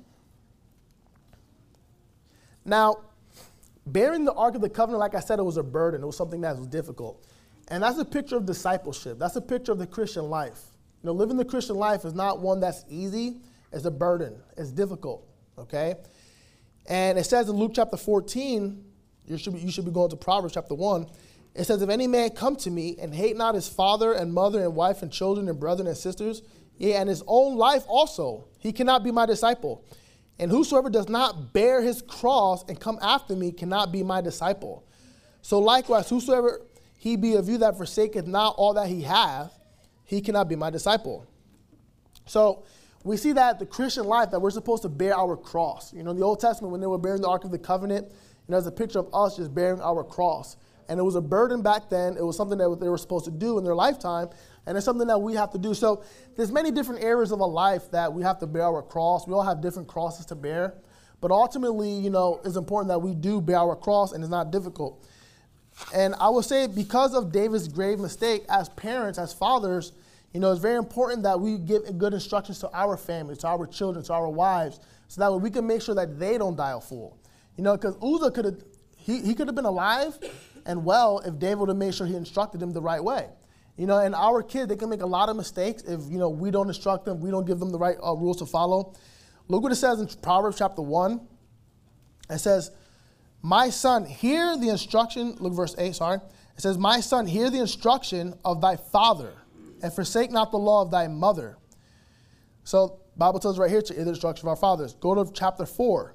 Now, bearing the Ark of the Covenant, like I said, it was a burden. It was something that was difficult. And that's a picture of discipleship. That's a picture of the Christian life. Living the Christian life is not one that's easy. It's a burden. It's difficult, okay? And it says in Luke chapter 14, you should be going to Proverbs chapter 1. It says, if any man come to me and hate not his father and mother and wife and children and brethren and sisters, yea, and his own life also, he cannot be my disciple. And whosoever does not bear his cross and come after me cannot be my disciple. So likewise, whosoever he be of you that forsaketh not all that he hath, he cannot be my disciple. So we see that the Christian life, that we're supposed to bear our cross. In the Old Testament, when they were bearing the Ark of the Covenant, there's a picture of us just bearing our cross. And it was a burden back then. It was something that they were supposed to do in their lifetime, and it's something that we have to do. So there's many different areas of a life that we have to bear our cross. We all have different crosses to bear. But ultimately, it's important that we do bear our cross, and it's not difficult. And I would say because of David's grave mistake, as parents, as fathers, it's very important that we give good instructions to our families, to our children, to our wives, so that way we can make sure that they don't die a fool. Because Uzzah could have been alive and well if David would have made sure he instructed him the right way. And our kids, they can make a lot of mistakes if, we don't instruct them, we don't give them the right rules to follow. Look what it says in Proverbs chapter 1. It says, my son, hear the instruction, look verse 8, sorry. It says, my son, hear the instruction of thy father, and forsake not the law of thy mother. So the Bible tells us right here to hear the instruction of our fathers. Go to chapter 4.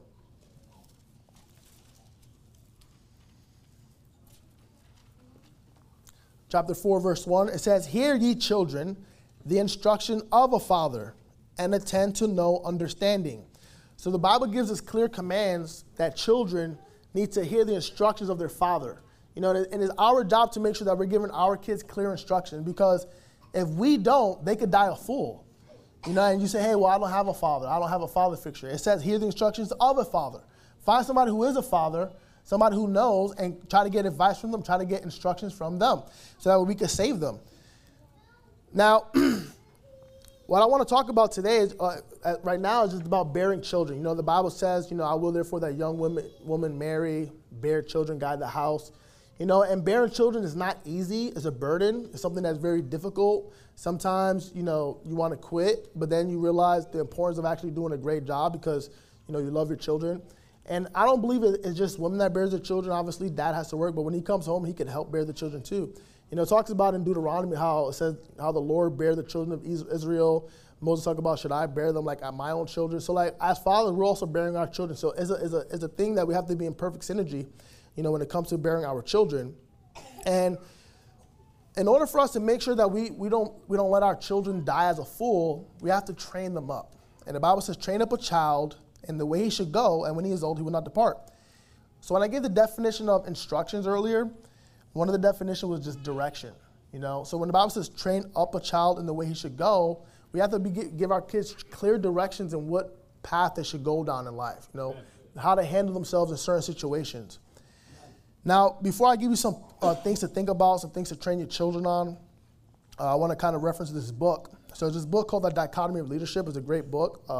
Chapter 4, verse 1, it says, hear ye children the instruction of a father, and attend to no understanding. So the Bible gives us clear commands that children need to hear the instructions of their father. And it's our job to make sure that we're giving our kids clear instructions, because if we don't, they could die a fool. And you say, hey, well, I don't have a father. I don't have a father figure. It says, hear the instructions of a father. Find somebody who is a father, somebody who knows, and try to get advice from them, try to get instructions from them, so that we can save them. Now, what I want to talk about today is, right now, is just about bearing children. The Bible says, I will therefore that young woman marry, bear children, guide the house. And bearing children is not easy. It's a burden. It's something that's very difficult. Sometimes, you want to quit, but then you realize the importance of actually doing a great job because, you love your children. And I don't believe it's just women that bears their children. Obviously, dad has to work, but when he comes home, he can help bear the children too. It talks about in Deuteronomy how it says how the Lord bear the children of Israel. Moses talk about, should I bear them like my own children? So as fathers, we're also bearing our children. So it's a thing that we have to be in perfect synergy, when it comes to bearing our children. And in order for us to make sure that we don't let our children die as a fool, we have to train them up. And the Bible says, train up a child in the way he should go, and when he is old, he will not depart. So when I gave the definition of instructions earlier, one of the definitions was just direction. So when the Bible says train up a child in the way he should go, we have to give our kids clear directions in what path they should go down in life, how to handle themselves in certain situations. Now, before I give you some things to think about, some things to train your children on, I want to kind of reference this book. So there's this book called The Dichotomy of Leadership. It's a great book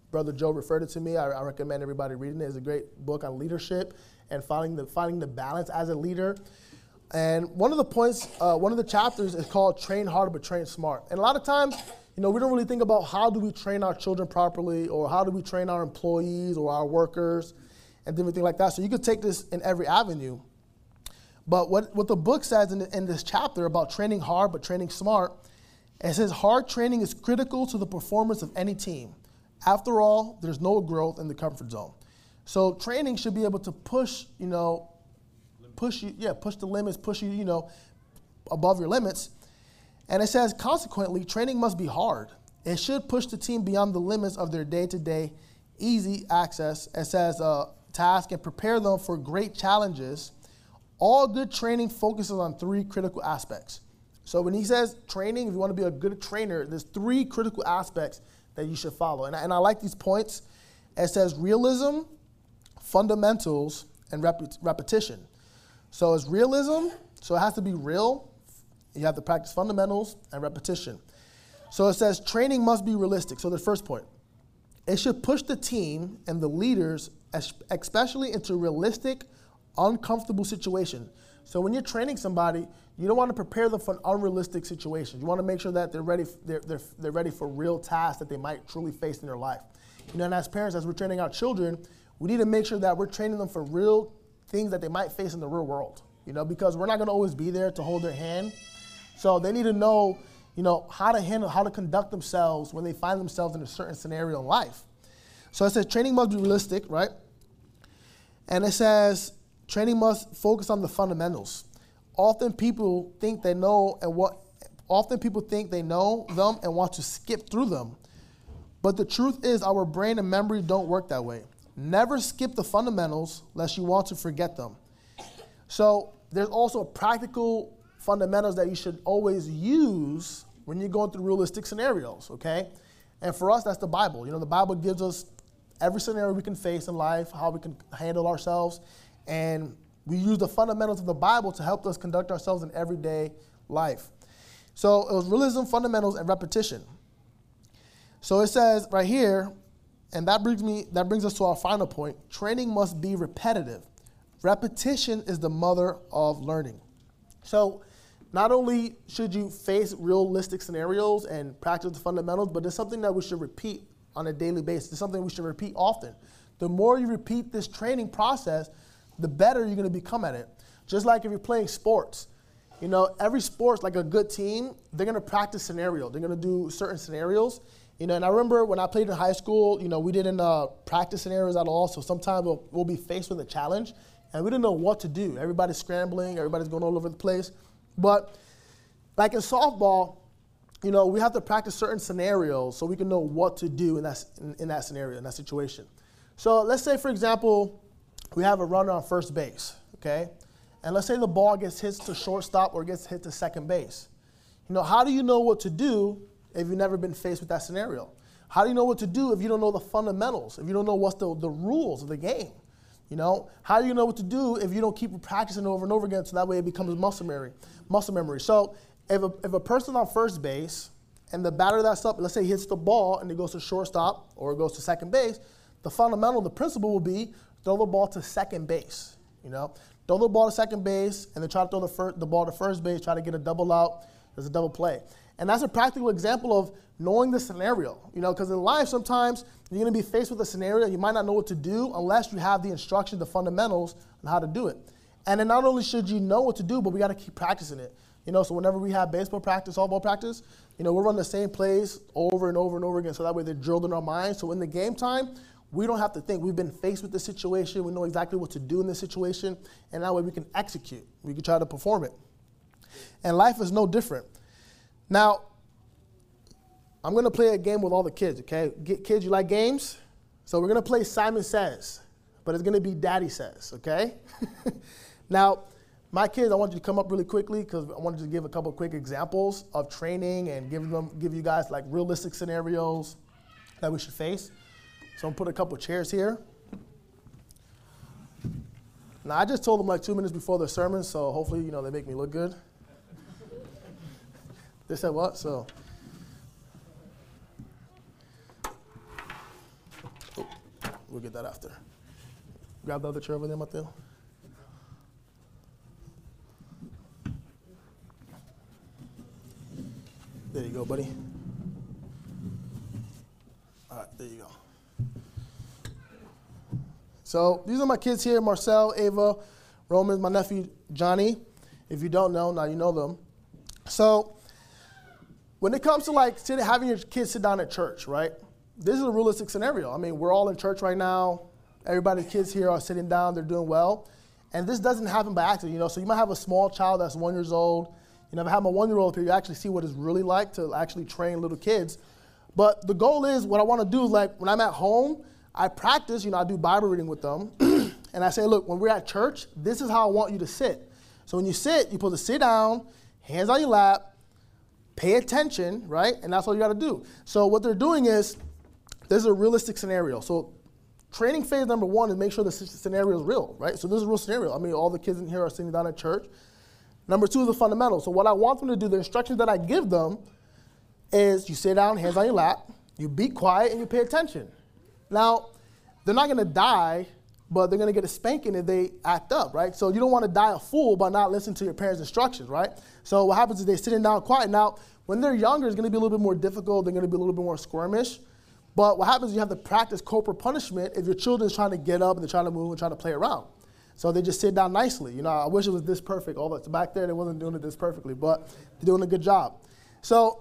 Brother Joe referred it to me. I recommend everybody reading it. It's a great book on leadership and finding the balance as a leader. And one of the points, one of the chapters is called Train Hard but Train Smart. And a lot of times, we don't really think about how do we train our children properly, or how do we train our employees or our workers and different things like that. So you could take this in every avenue. But what the book says in this chapter about training hard but training smart, it says hard training is critical to the performance of any team. After all, there's no growth in the comfort zone. So training should be able to push the limits, push you, above your limits. And it says, consequently, training must be hard. It should push the team beyond the limits of their day-to-day easy access, it says, task, and prepare them for great challenges. All good training focuses on 3 critical aspects. So when he says training, if you want to be a good trainer, there's 3 critical aspects that you should follow. And I like these points. It says realism, fundamentals, and repetition. So it's realism, so it has to be real. You have to practice fundamentals and repetition. So it says training must be realistic. So the first point, it should push the team and the leaders, especially into realistic, uncomfortable situations. So when you're training somebody, you don't want to prepare them for an unrealistic situation. You want to make sure that they're ready for real tasks that they might truly face in their life. And as parents, as we're training our children, we need to make sure that we're training them for real things that they might face in the real world. Because we're not going to always be there to hold their hand. So they need to know, how to handle, how to conduct themselves when they find themselves in a certain scenario in life. So it says training must be realistic, right? And it says training must focus on the fundamentals. Often people think they know them and want to skip through them. But the truth is our brain and memory don't work that way. Never skip the fundamentals lest you want to forget them. So there's also practical fundamentals that you should always use when you're going through realistic scenarios, okay? And for us, that's the Bible. The Bible gives us every scenario we can face in life, how we can handle ourselves, and we use the fundamentals of the Bible to help us conduct ourselves in everyday life. So it was realism, fundamentals, and repetition. So it says right here, and that brings us to our final point, training must be repetitive. Repetition is the mother of learning. So not only should you face realistic scenarios and practice the fundamentals, but it's something that we should repeat on a daily basis. It's something we should repeat often. The more you repeat this training process, the better you're going to become at it. Just like if you're playing sports. Every sport's like a good team, they're going to practice scenarios. They're going to do certain scenarios. And I remember when I played in high school, we didn't practice scenarios at all. So sometimes we'll be faced with a challenge, and we didn't know what to do. Everybody's scrambling. Everybody's going all over the place. But like in softball, we have to practice certain scenarios so we can know what to do in that scenario, in that situation. So let's say, for example, we have a runner on first base, okay? And let's say the ball gets hit to shortstop or gets hit to second base. How do you know what to do if you've never been faced with that scenario? How do you know what to do if you don't know the fundamentals, if you don't know what's the rules of the game? How do you know what to do if you don't keep practicing over and over again so that way it becomes muscle memory? So if a person's on first base and the batter that's up, let's say he hits the ball and it goes to shortstop or it goes to second base, the principle will be throw the ball to second base. Throw the ball to second base and then try to throw the ball to first base, try to get a double out. There's a double play. And that's a practical example of knowing the scenario, because in life sometimes you're going to be faced with a scenario you might not know what to do unless you have the instruction, the fundamentals on how to do it. And then not only should you know what to do, but we got to keep practicing it. So whenever we have baseball practice, softball practice, we're running the same plays over and over and over again so that way they're drilled in our minds. So in the game time, we don't have to think. We've been faced with the situation. We know exactly what to do in this situation, and that way we can execute. We can try to perform it. And life is no different. Now, I'm going to play a game with all the kids, okay? Kids, you like games? So we're going to play Simon Says, but it's going to be Daddy Says, okay? Now, my kids, I want you to come up really quickly because I wanted to give a couple quick examples of training and give you guys like realistic scenarios that we should face. So I'm going to put a couple chairs here. Now, I just told them like 2 minutes before the sermon, so hopefully, they make me look good. They said what? So We'll get that after. Grab the other chair over there, Mateo. There you go, buddy. All right, there you go. So these are my kids here, Marcel, Ava, Roman, my nephew, Johnny. If you don't know, now you know them. So when it comes to like having your kids sit down at church, right? This is a realistic scenario. I mean, we're all in church right now. Everybody's kids here are sitting down. They're doing well. And this doesn't happen by accident, you know. So you might have a small child that's 1 year old. You know, if I have my 1-year-old here, you actually see what it's really like to actually train little kids. But the goal is, what I want to do is, like, when I'm at home, I practice, you know, I do Bible reading with them. And I say, look, when we're at church, this is how I want you to sit. So when you sit, you're supposed to sit down, hands on your lap, pay attention, right? And that's all you got to do. So what they're doing is, this is a realistic scenario. So training phase number 1 is make sure the scenario is real, right? So this is a real scenario. I mean, all the kids in here are sitting down at church. Number 2 is the fundamentals. So what I want them to do, the instructions that I give them is you sit down, hands on your lap, you be quiet, and you pay attention. Now, they're not going to die, but they're going to get a spanking if they act up, right? So you don't want to die a fool by not listening to your parents' instructions, right? So what happens is they're sitting down quiet. Now, when they're younger, it's going to be a little bit more difficult. They're going to be a little bit more squirmish. But what happens is you have to practice corporal punishment if your children's trying to get up and they're trying to move and trying to play around. So they just sit down nicely. You know, I wish it was this perfect. All that's back there, they wasn't doing it this perfectly, but they're doing a good job. So,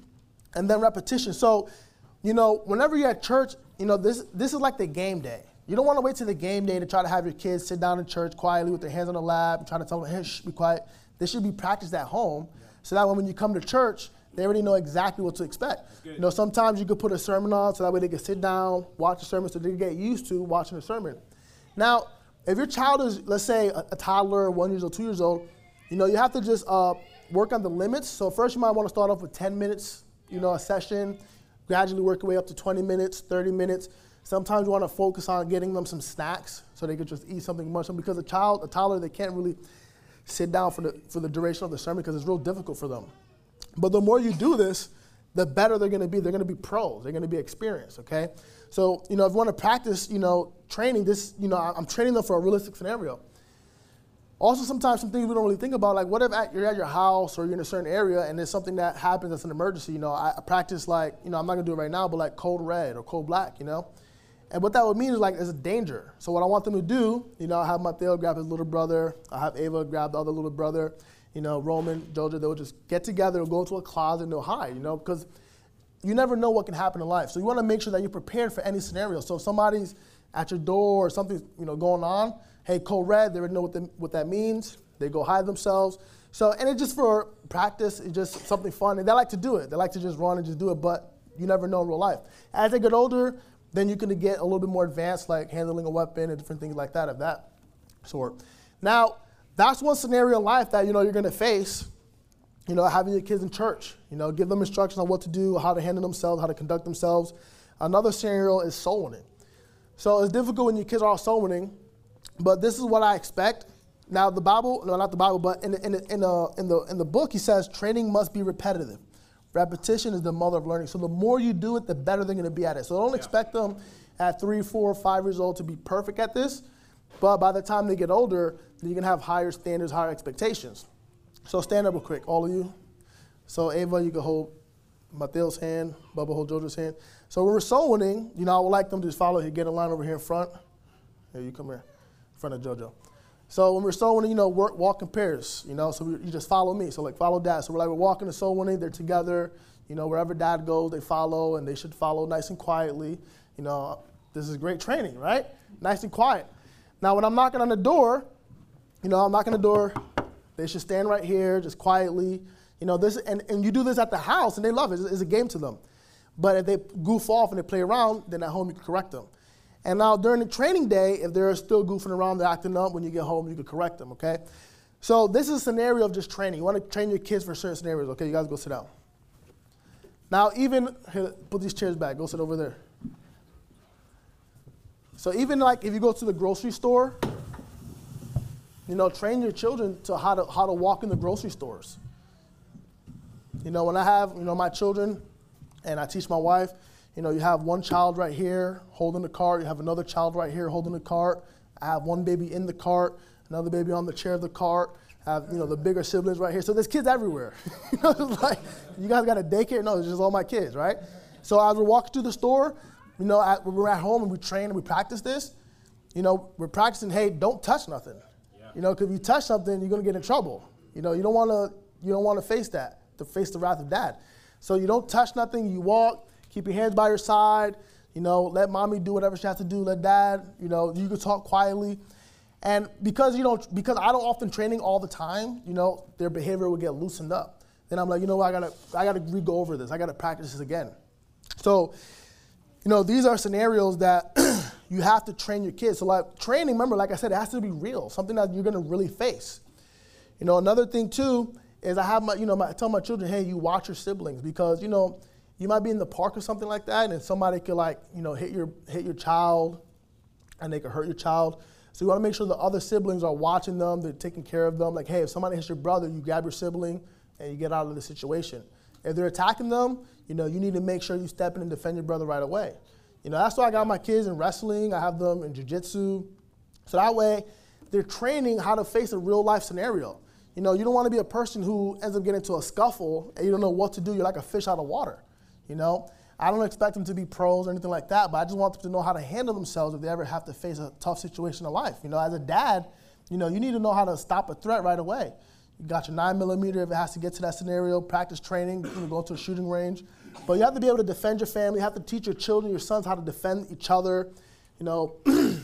and then repetition. So, you know, whenever you're at church, you know, this is like the game day. You don't want to wait till the game day to try to have your kids sit down in church quietly with their hands on the lap and try to tell them, hey, shh, be quiet. This should be practiced at home so that when you come to church, they already know exactly what to expect. You know, sometimes you could put a sermon on so that way they can sit down, watch the sermon so they can get used to watching the sermon. Now, if your child is, let's say, a toddler, 1 year old, 2 years old, you know, you have to just work on the limits. So first you might want to start off with 10 minutes, you know, a session, gradually work your way up to 20 minutes, 30 minutes. Sometimes you want to focus on getting them some snacks so they could just eat something much. Because a toddler, they can't really sit down for the duration of the sermon because it's real difficult for them. But the more you do this, the better they're going to be. They're going to be pros. They're going to be experienced, okay? So, you know, if you want to practice, you know, training this, you know, I'm training them for a realistic scenario. Also, sometimes some things we don't really think about, like what if you're at your house or you're in a certain area and there's something that happens that's an emergency. You know, I practice like, you know, I'm not going to do it right now, but like code red or code black, you know? And what that would mean is like there's a danger. So what I want them to do, you know, I have Mateo grab his little brother. I have Ava grab the other little brother. You know, Roman, Jojo, they'll just get together or go into a closet and they'll hide, you know, because you never know what can happen in life. So you want to make sure that you're prepared for any scenario. So if somebody's at your door or something's, you know, going on, hey, code red, they already know what that means. They go hide themselves. So, and it's just for practice. It's just something fun. And they like to do it. They like to just run and just do it, but you never know in real life. As they get older, then you can get a little bit more advanced, like handling a weapon and different things like that of that sort. Now, that's one scenario in life that, you know, you're going to face, you know, having your kids in church. You know, give them instructions on what to do, how to handle themselves, how to conduct themselves. Another scenario is soul winning. So it's difficult when your kids are all soul winning, but this is what I expect. Now, the Bible, no, not the Bible, but in the book, he says training must be repetitive. Repetition is the mother of learning. So the more you do it, the better they're going to be at it. So don't expect them at 3, 4, 5 years old to be perfect at this. But by the time they get older, you can have higher standards, higher expectations. So stand up real quick, all of you. So Ava, you can hold Mateo's hand. Bubba, hold Jojo's hand. So when we're soul winning, you know, I would like them to just follow. Get in line over here in front. Here, you come here, in front of Jojo. So when we're soul winning, you know, walk in pairs, you know, so you just follow me. So like follow dad. So we're walking to soul winning, they're together, you know, wherever dad goes, they follow, and they should follow nice and quietly. You know, this is great training, right? Nice and quiet. Now when I'm knocking on the door, you know, I'm knocking on the door, they should stand right here, just quietly. You know, this, and you do this at the house, and they love it. It's a game to them. But if they goof off and they play around, then at home you can correct them. And now during the training day, if they're still goofing around, they're acting up, when you get home, you can correct them, okay? So this is a scenario of just training. You want to train your kids for certain scenarios, okay? You guys go sit down. Now even, here, put these chairs back, go sit over there. So even like if you go to the grocery store, you know, train your children to how to walk in the grocery stores. You know, when I have, you know, my children and I teach my wife, You know, you have one child right here holding the cart. You have another child right here holding the cart. I have one baby in the cart, another baby on the chair of the cart. I have, you know, the bigger siblings right here. So there's kids everywhere. You know, it's like, you guys got a daycare? No, it's just all my kids, right? So as we're walking through the store, you know, we're at home and we train and we practice this. You know, we're practicing, hey, don't touch nothing. Yeah. You know, because if you touch something, you're going to get in trouble. You know, you don't want to face that, to face the wrath of dad. So you don't touch nothing. You walk, keep your hands by your side. You know, let mommy do whatever she has to do. Let dad, you know, you can talk quietly. And because I don't often training all the time, you know, their behavior will get loosened up. Then I'm like, you know what, I gotta re-go over this. I gotta practice this again. So, you know, these are scenarios that you have to train your kids. So like training, remember, like I said, it has to be real, something that you're gonna really face. You know, another thing too is I tell my children, hey, you watch your siblings, because, you know, you might be in the park or something like that, and somebody could, like, you know, hit your child, and they could hurt your child. So you want to make sure the other siblings are watching them, they're taking care of them. Like, hey, if somebody hits your brother, you grab your sibling and you get out of the situation. If they're attacking them, you know, you need to make sure you step in and defend your brother right away. You know, that's why I got my kids in wrestling. I have them in jiu-jitsu. So that way, they're training how to face a real life scenario. You know, you don't want to be a person who ends up getting into a scuffle and you don't know what to do. You're like a fish out of water, you know. I don't expect them to be pros or anything like that, but I just want them to know how to handle themselves if they ever have to face a tough situation in life. You know, as a dad, you know, you need to know how to stop a threat right away. You got your 9mm if it has to get to that scenario, practice training, you know, go to a shooting range. But you have to be able to defend your family. You have to teach your children, your sons, how to defend each other. You know,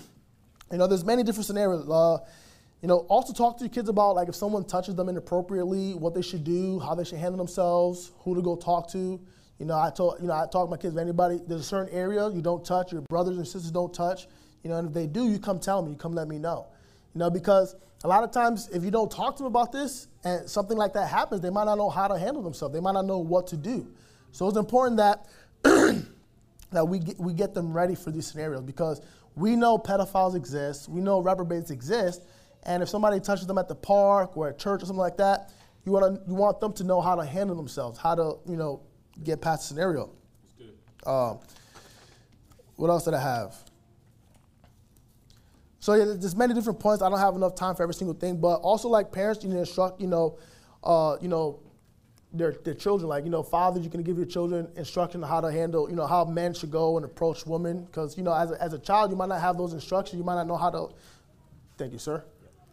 there's many different scenarios. You know, also talk to your kids about, like, if someone touches them inappropriately, what they should do, how they should handle themselves, who to go talk to. You know, I talk to my kids, if anybody, there's a certain area you don't touch, your brothers and sisters don't touch, you know, and if they do, you come tell me, you come let me know. You know, because a lot of times if you don't talk to them about this and something like that happens, they might not know how to handle themselves. They might not know what to do. So it's important that that we get them ready for these scenarios, because we know pedophiles exist, we know reprobates exist, and if somebody touches them at the park or at church or something like that, you want them to know how to handle themselves, how to, you know, get past the scenario. That's good. What else did I have? So yeah, there's many different points. I don't have enough time for every single thing, but also, like, parents, you need to instruct, their children. Like, you know, fathers, you can give your children instruction on how to handle, you know, how men should go and approach women. Because, you know, as a child, you might not have those instructions. You might not know how to. Thank you, sir.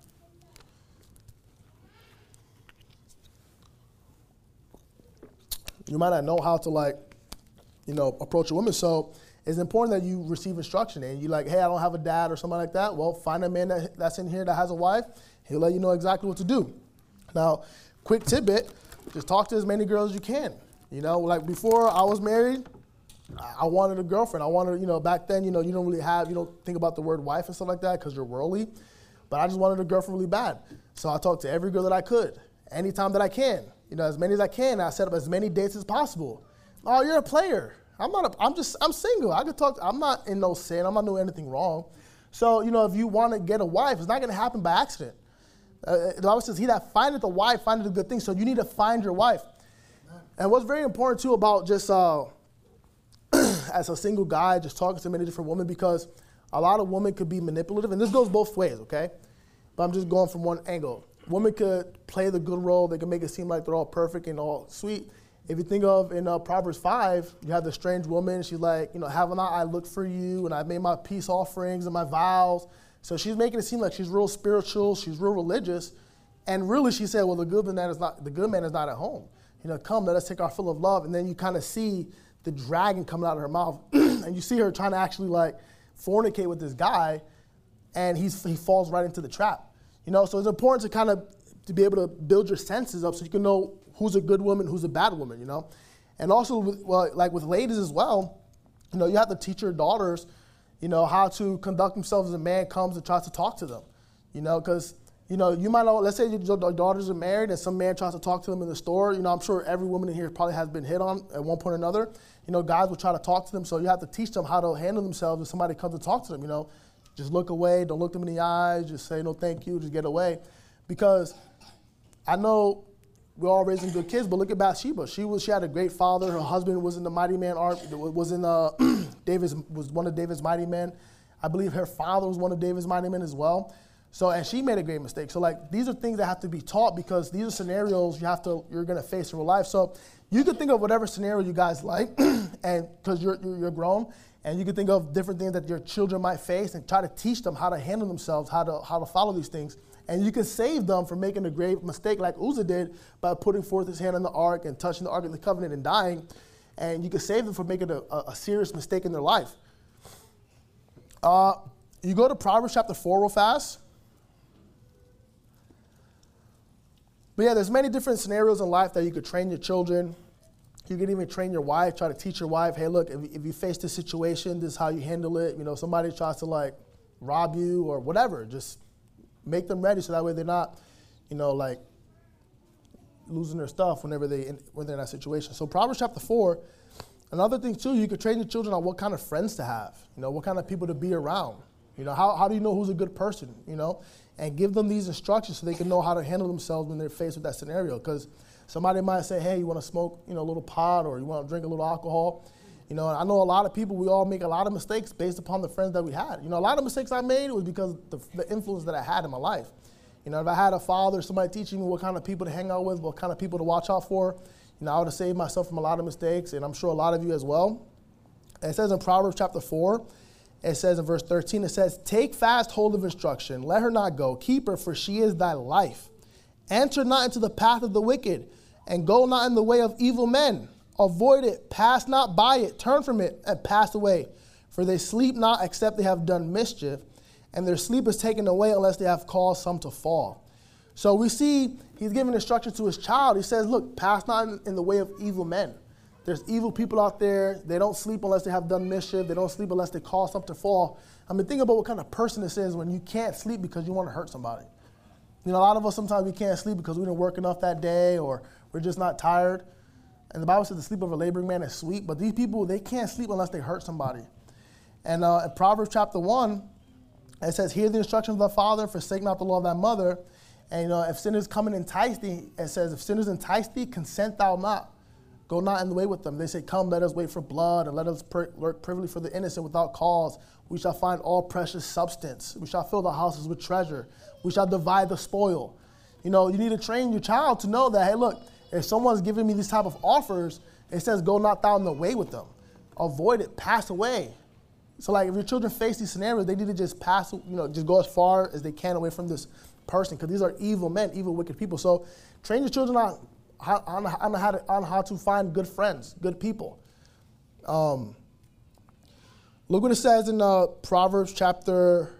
You might not know how to, like, you know, approach a woman. So it's important that you receive instruction, and you like, hey, I don't have a dad or something like that. Well, find a man that's in here that has a wife. He'll let you know exactly what to do. Now, quick tidbit, just talk to as many girls as you can. You know, like before I was married, I wanted a girlfriend. I wanted, you know, back then, you know, you don't think about the word wife and stuff like that because you're worldly. But I just wanted a girlfriend really bad. So I talked to every girl that I could, anytime that I can. You know, as many as I can. I set up as many dates as possible. Oh, you're a player. I'm single. I could talk. I'm not in no sin. I'm not doing anything wrong. So, you know, if you want to get a wife, it's not going to happen by accident. The Bible says, he that findeth a wife findeth a good thing. So you need to find your wife. And what's very important, too, about just as a single guy, just talking to many different women, because a lot of women could be manipulative. And this goes both ways, okay? But I'm just going from one angle. Women could play the good role. They can make it seem like they're all perfect and all sweet. If you think of in Proverbs 5, you have the strange woman. She's like, you know, have not I looked for you, and I made my peace offerings and my vows. So she's making it seem like she's real spiritual, she's real religious. And really she said, well, the good man is not at home. You know, come, let us take our fill of love. And then you kind of see the dragon coming out of her mouth. And you see her trying to actually, like, fornicate with this guy, and he falls right into the trap. You know, so it's important to be able to build your senses up so you can know who's a good woman, who's a bad woman, you know. And also, with ladies as well, you know, you have to teach your daughters, you know, how to conduct themselves as a man comes and tries to talk to them. You know, because, you know, you might know, let's say your daughters are married and some man tries to talk to them in the store. You know, I'm sure every woman in here probably has been hit on at one point or another. You know, guys will try to talk to them, so you have to teach them how to handle themselves if somebody comes to talk to them, you know. Just look away, don't look them in the eyes, just say no thank you, just get away. Because I know we're all raising good kids, but look at Bathsheba. She had a great father. Her husband was in the mighty man army, was one of David's mighty men. I believe her father was one of David's mighty men as well. So, and she made a great mistake. So, like, these are things that have to be taught because these are scenarios you're going to face in real life. So, you can think of whatever scenario you guys like, and because you're grown, and you can think of different things that your children might face, and try to teach them how to handle themselves, how to follow these things, and you can save them from making a grave mistake like Uzzah did by putting forth his hand on the ark and touching the ark of the covenant and dying, and you can save them from making a serious mistake in their life. You go to Proverbs chapter 4 real fast. But yeah, there's many different scenarios in life that you could train your children. You can even train your wife, try to teach your wife, hey, look, if you face this situation, this is how you handle it. You know, somebody tries to like rob you or whatever, just make them ready so that way they're not, you know, like losing their stuff when they're in that situation. So Proverbs chapter 4, another thing too, you could train your children on what kind of friends to have, you know, what kind of people to be around. You know, how do you know who's a good person, you know? And give them these instructions so they can know how to handle themselves when they're faced with that scenario. Because somebody might say, hey, you want to smoke, you know, a little pot, or you want to drink a little alcohol. You know, and I know a lot of people, we all make a lot of mistakes based upon the friends that we had. You know, a lot of mistakes I made was because the influence that I had in my life. You know, if I had a father, somebody teaching me what kind of people to hang out with, what kind of people to watch out for, you know, I would have saved myself from a lot of mistakes, and I'm sure a lot of you as well. And it says in Proverbs chapter 4, it says in verse 13, it says, take fast hold of instruction, let her not go, keep her, for she is thy life. Enter not into the path of the wicked, and go not in the way of evil men. Avoid it, pass not by it, turn from it, and pass away. For they sleep not except they have done mischief, and their sleep is taken away unless they have caused some to fall. So we see he's giving instruction to his child. He says, look, pass not in the way of evil men. There's evil people out there. They don't sleep unless they have done mischief. They don't sleep unless they cause something to fall. I mean, think about what kind of person this is when you can't sleep because you want to hurt somebody. You know, a lot of us, sometimes we can't sleep because we didn't work enough that day, or we're just not tired. And the Bible says the sleep of a laboring man is sweet. But these people, they can't sleep unless they hurt somebody. And in Proverbs chapter 1, it says, hear the instructions of thy father, forsake not the law of thy mother. And, you know, if sinners come and entice thee, it says, if sinners entice thee, consent thou not. Go not in the way with them. They say, come, let us wait for blood, and let us lurk privily for the innocent without cause. We shall find all precious substance. We shall fill the houses with treasure. We shall divide the spoil. You know, you need to train your child to know that, hey, look, if someone's giving me these type of offers, it says, go not thou in the way with them. Avoid it, pass away. So, like, if your children face these scenarios, they need to just pass, you know, just go as far as they can away from this person, because these are evil men, evil, wicked people. So, train your children on how to find good friends, good people. Look what it says in Proverbs chapter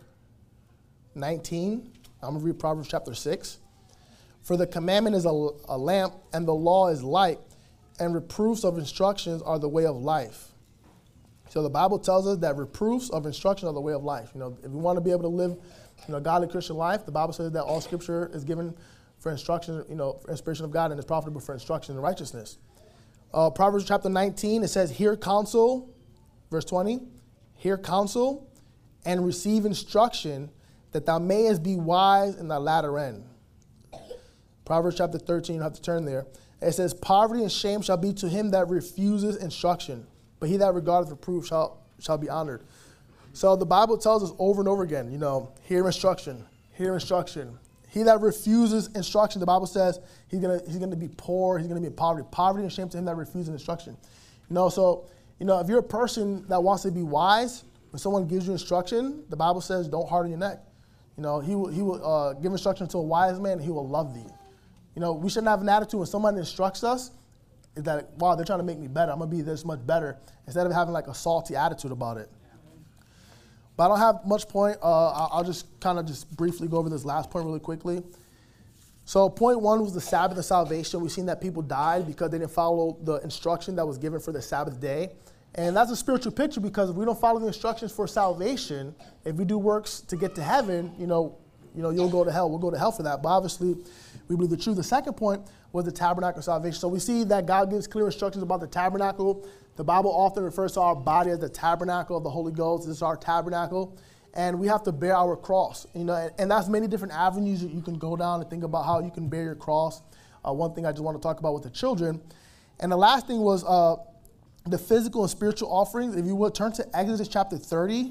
19. I'm going to read Proverbs chapter 6. For the commandment is a lamp, and the law is light, and reproofs of instructions are the way of life. So the Bible tells us that reproofs of instruction are the way of life. You know, if we want to be able to live, you know, a godly Christian life, the Bible says that all Scripture is given for instruction, you know, for inspiration of God, and is profitable for instruction in righteousness. Proverbs chapter 19, it says, hear counsel, verse 20, hear counsel and receive instruction, that thou mayest be wise in thy latter end. Proverbs chapter 13, you have to turn there. It says, poverty and shame shall be to him that refuses instruction, but he that regardeth reproof shall be honored. So the Bible tells us over and over again, you know, hear instruction, hear instruction. He that refuses instruction, the Bible says he's gonna be poor, he's gonna be in poverty. Poverty and shame to him that refuses instruction. You know, so, you know, if you're a person that wants to be wise, when someone gives you instruction, the Bible says don't harden your neck. You know, he will give instruction to a wise man, and he will love thee. You know, we shouldn't have an attitude when someone instructs us, is that, wow, they're trying to make me better. I'm gonna be this much better, instead of having like a salty attitude about it. But I don't have much point. I'll just kind of just briefly go over this last point really quickly. So point 1 was the Sabbath of salvation. We've seen that people died because they didn't follow the instruction that was given for the Sabbath day. And that's a spiritual picture, because if we don't follow the instructions for salvation, if we do works to get to heaven, you know, you'll go to hell. We'll go to hell for that. But obviously, we believe the truth. The second point was the tabernacle of salvation. So we see that God gives clear instructions about the tabernacle. The Bible often refers to our body as the tabernacle of the Holy Ghost. This is our tabernacle. And we have to bear our cross. You know, and that's many different avenues that you can go down and think about how you can bear your cross. one thing I just want to talk about with the children. And the last thing was the physical and spiritual offerings. If you would, turn to Exodus chapter 30.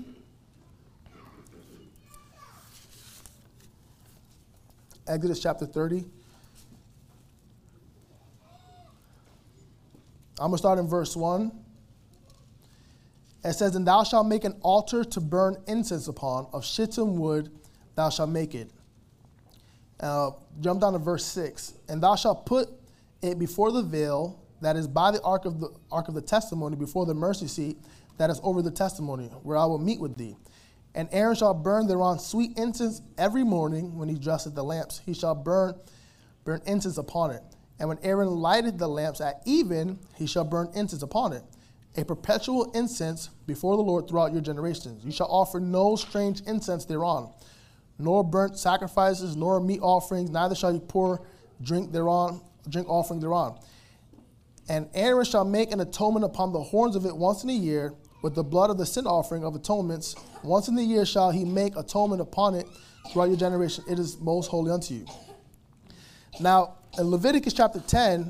Exodus chapter 30. I'm going to start in verse 1. It says, "And thou shalt make an altar to burn incense upon, of shittim wood thou shalt make it." Jump down to verse 6. "And thou shalt put it before the veil that is by the ark of the testimony, before the mercy seat that is over the testimony, where I will meet with thee. And Aaron shall burn thereon sweet incense every morning when he dresseth the lamps. He shall burn incense upon it. And when Aaron lighted the lamps at even, he shall burn incense upon it, a perpetual incense before the Lord throughout your generations. You shall offer no strange incense thereon, nor burnt sacrifices, nor meat offerings, neither shall you pour drink offering thereon. And Aaron shall make an atonement upon the horns of it once in a year, with the blood of the sin offering of atonements. Once in the year shall he make atonement upon it throughout your generation. It is most holy unto you." Now, in Leviticus chapter 10,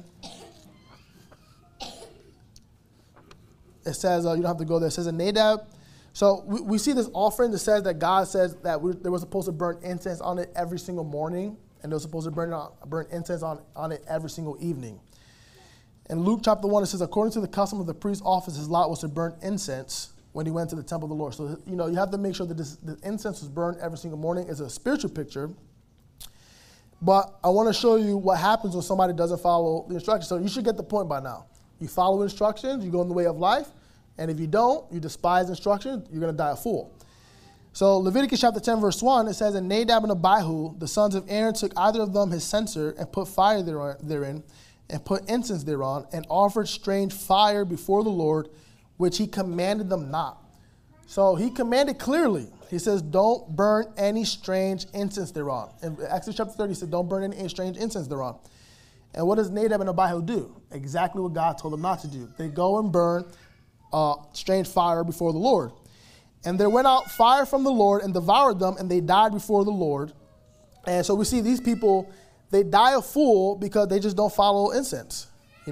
it says, you don't have to go there, it says in Nadab. So we see this offering that says that God says that they were supposed to burn incense on it every single morning, and they were supposed to burn incense on it every single evening. In Luke chapter 1, it says, "According to the custom of the priest's office, his lot was to burn incense when he went to the temple of the Lord." So, you have to make sure that the incense was burned every single morning. It's a spiritual picture. But I want to show you what happens when somebody doesn't follow the instructions. So you should get the point by now. You follow instructions, you go in the way of life. And if you don't, you despise instructions, you're going to die a fool. So Leviticus chapter 10, verse 1, it says, "And Nadab and Abihu, the sons of Aaron, took either of them his censer and put fire therein, and put incense thereon, and offered strange fire before the Lord, which he commanded them not." So he commanded clearly. He says, don't burn any strange incense thereon. In Exodus chapter 30, he said, don't burn any strange incense thereon. And what does Nadab and Abihu do? Exactly what God told them not to do. They go and burn strange fire before the Lord. "And there went out fire from the Lord and devoured them, and they died before the Lord." And so we see these people, they die a fool because they just don't follow incense,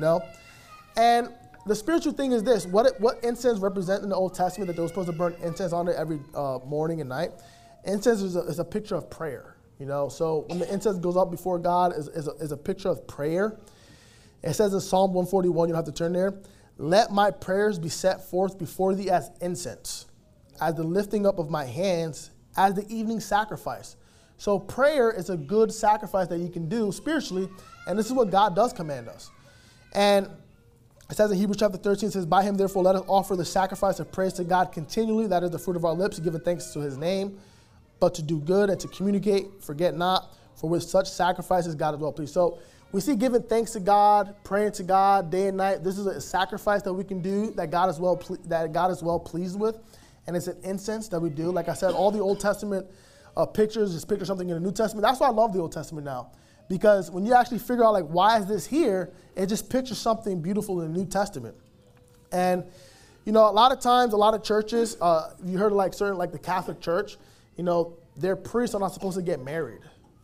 And the spiritual thing is this: what incense represent in the Old Testament, that they were supposed to burn incense on it every morning and night. Incense is a picture of prayer, So when the incense goes up before God, is a picture of prayer. It says in Psalm 141, you don't have to turn there, "Let my prayers be set forth before thee as incense, as the lifting up of my hands, as the evening sacrifice." So prayer is a good sacrifice that you can do spiritually, and this is what God does command us. And it says in Hebrews chapter 13, it says, "By him therefore let us offer the sacrifice of praise to God continually, that is the fruit of our lips, giving thanks to his name, but to do good and to communicate, forget not, for with such sacrifices God is well pleased." So we see giving thanks to God, praying to God day and night. This is a sacrifice that we can do that God is well pleased with, and it's an incense that we do. Like I said, all the Old Testament pictures just picture something in the New Testament. That's why I love the Old Testament now, because when you actually figure out why is this here, it just pictures something beautiful in the New Testament. And a lot of times, a lot of churches, you heard of certain the Catholic Church, their priests are not supposed to get married,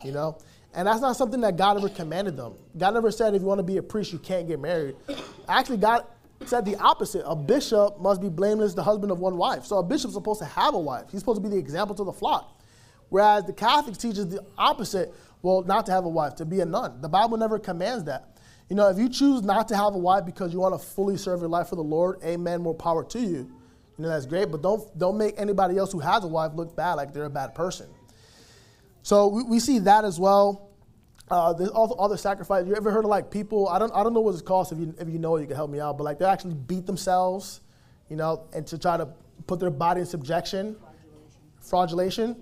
And that's not something that God ever commanded them. God never said if you want to be a priest, you can't get married. Actually, God said the opposite. A bishop must be blameless, the husband of one wife. So a bishop's supposed to have a wife. He's supposed to be the example to the flock. Whereas the Catholic teaches the opposite, not to have a wife, to be a nun. The Bible never commands that. If you choose not to have a wife because you want to fully serve your life for the Lord, amen, more power to you. That's great, but don't make anybody else who has a wife look bad, like they're a bad person. So we see that as well. There's also other sacrifices. You ever heard of people? I don't know what it's called. So if you know it, you can help me out. But they actually beat themselves, and to try to put their body in subjection. Flagellation.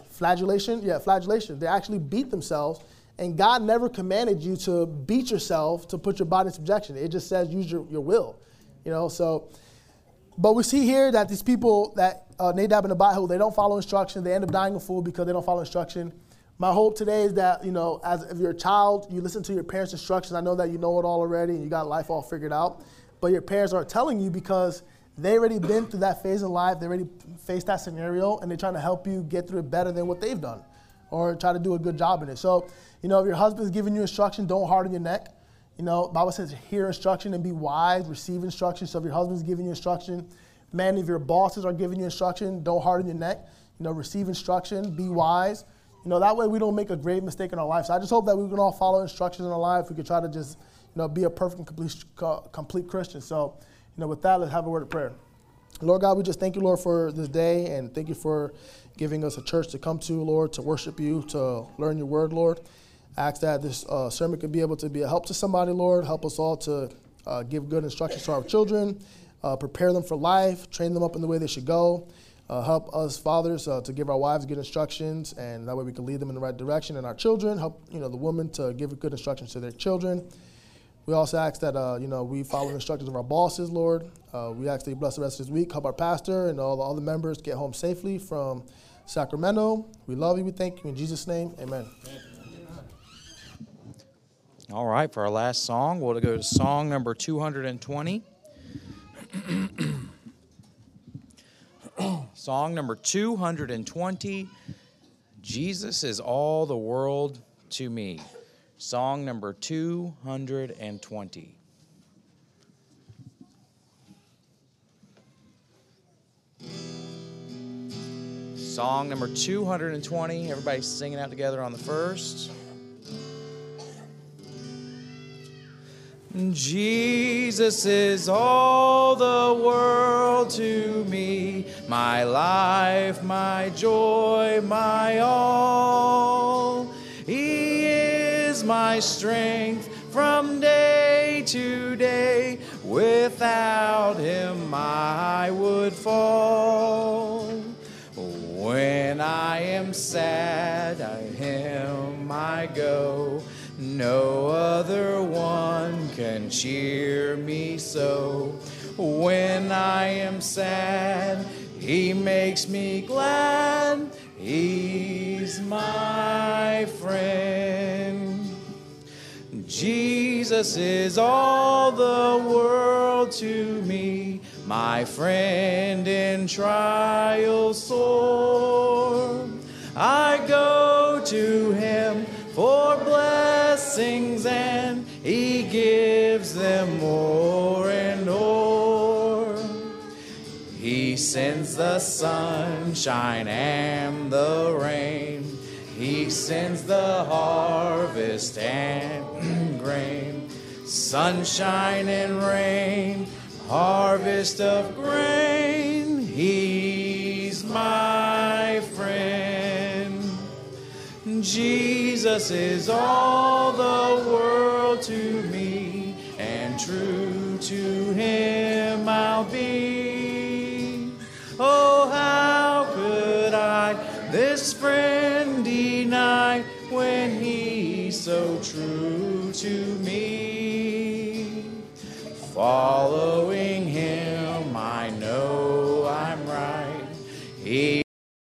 Yeah, flagellation. They actually beat themselves, and God never commanded you to beat yourself to put your body in subjection. It just says use your will, So, but we see here that these people that Nadab and Abihu, they don't follow instruction. They end up dying a fool because they don't follow instruction. My hope today is that, if you're a child, you listen to your parents' instructions. I know that you know it all already and you got life all figured out, but your parents aren't telling you because they already been through that phase in life. They already faced that scenario, and they're trying to help you get through it better than what they've done. or try to do a good job in it. So, if your husband's giving you instruction, don't harden your neck. The Bible says hear instruction and be wise, receive instruction. So if your husband's giving you instruction, man, if your bosses are giving you instruction, don't harden your neck. Receive instruction, be wise. That way we don't make a grave mistake in our life. So I just hope that we can all follow instructions in our life. We could try to just, be a perfect and complete Christian. So, with that, let's have a word of prayer. Lord God, we just thank you, Lord, for this day, and thank you for giving us a church to come to, Lord, to worship you, to learn your word, Lord. I ask that this sermon could be able to be a help to somebody, Lord. Help us all to give good instructions to our children, prepare them for life, train them up in the way they should go. Help us fathers to give our wives good instructions, and that way we can lead them in the right direction. And our children, help the women to give good instructions to their children. We also ask that we follow the instructions of our bosses, Lord. We ask that you bless the rest of this week. Help our pastor and all the other members get home safely from Sacramento. We love you. We thank you in Jesus' name. Amen. All right, for our last song, we'll go to song number 220. Song number 220, Jesus is all the world to me. Song number 220. Song number 220. Everybody singing out together on the first. Jesus is all the world to me, my life, my joy, my all. He is my strength from day to day. Without him I would fall. When I am sad, to him I go. No other one can cheer me so. When I am sad, he makes me glad. He's my friend. Jesus is all the world to me, my friend in trial sore. I go to him for blessings, and he gives them more and more. He sends the sunshine and the rain. He sends the harvest and grain. Sunshine and rain, harvest of grain. He's my friend. Jesus is all the world to me, and true to him I'll be. Oh, how could I this friend deny when he's so true to me? Following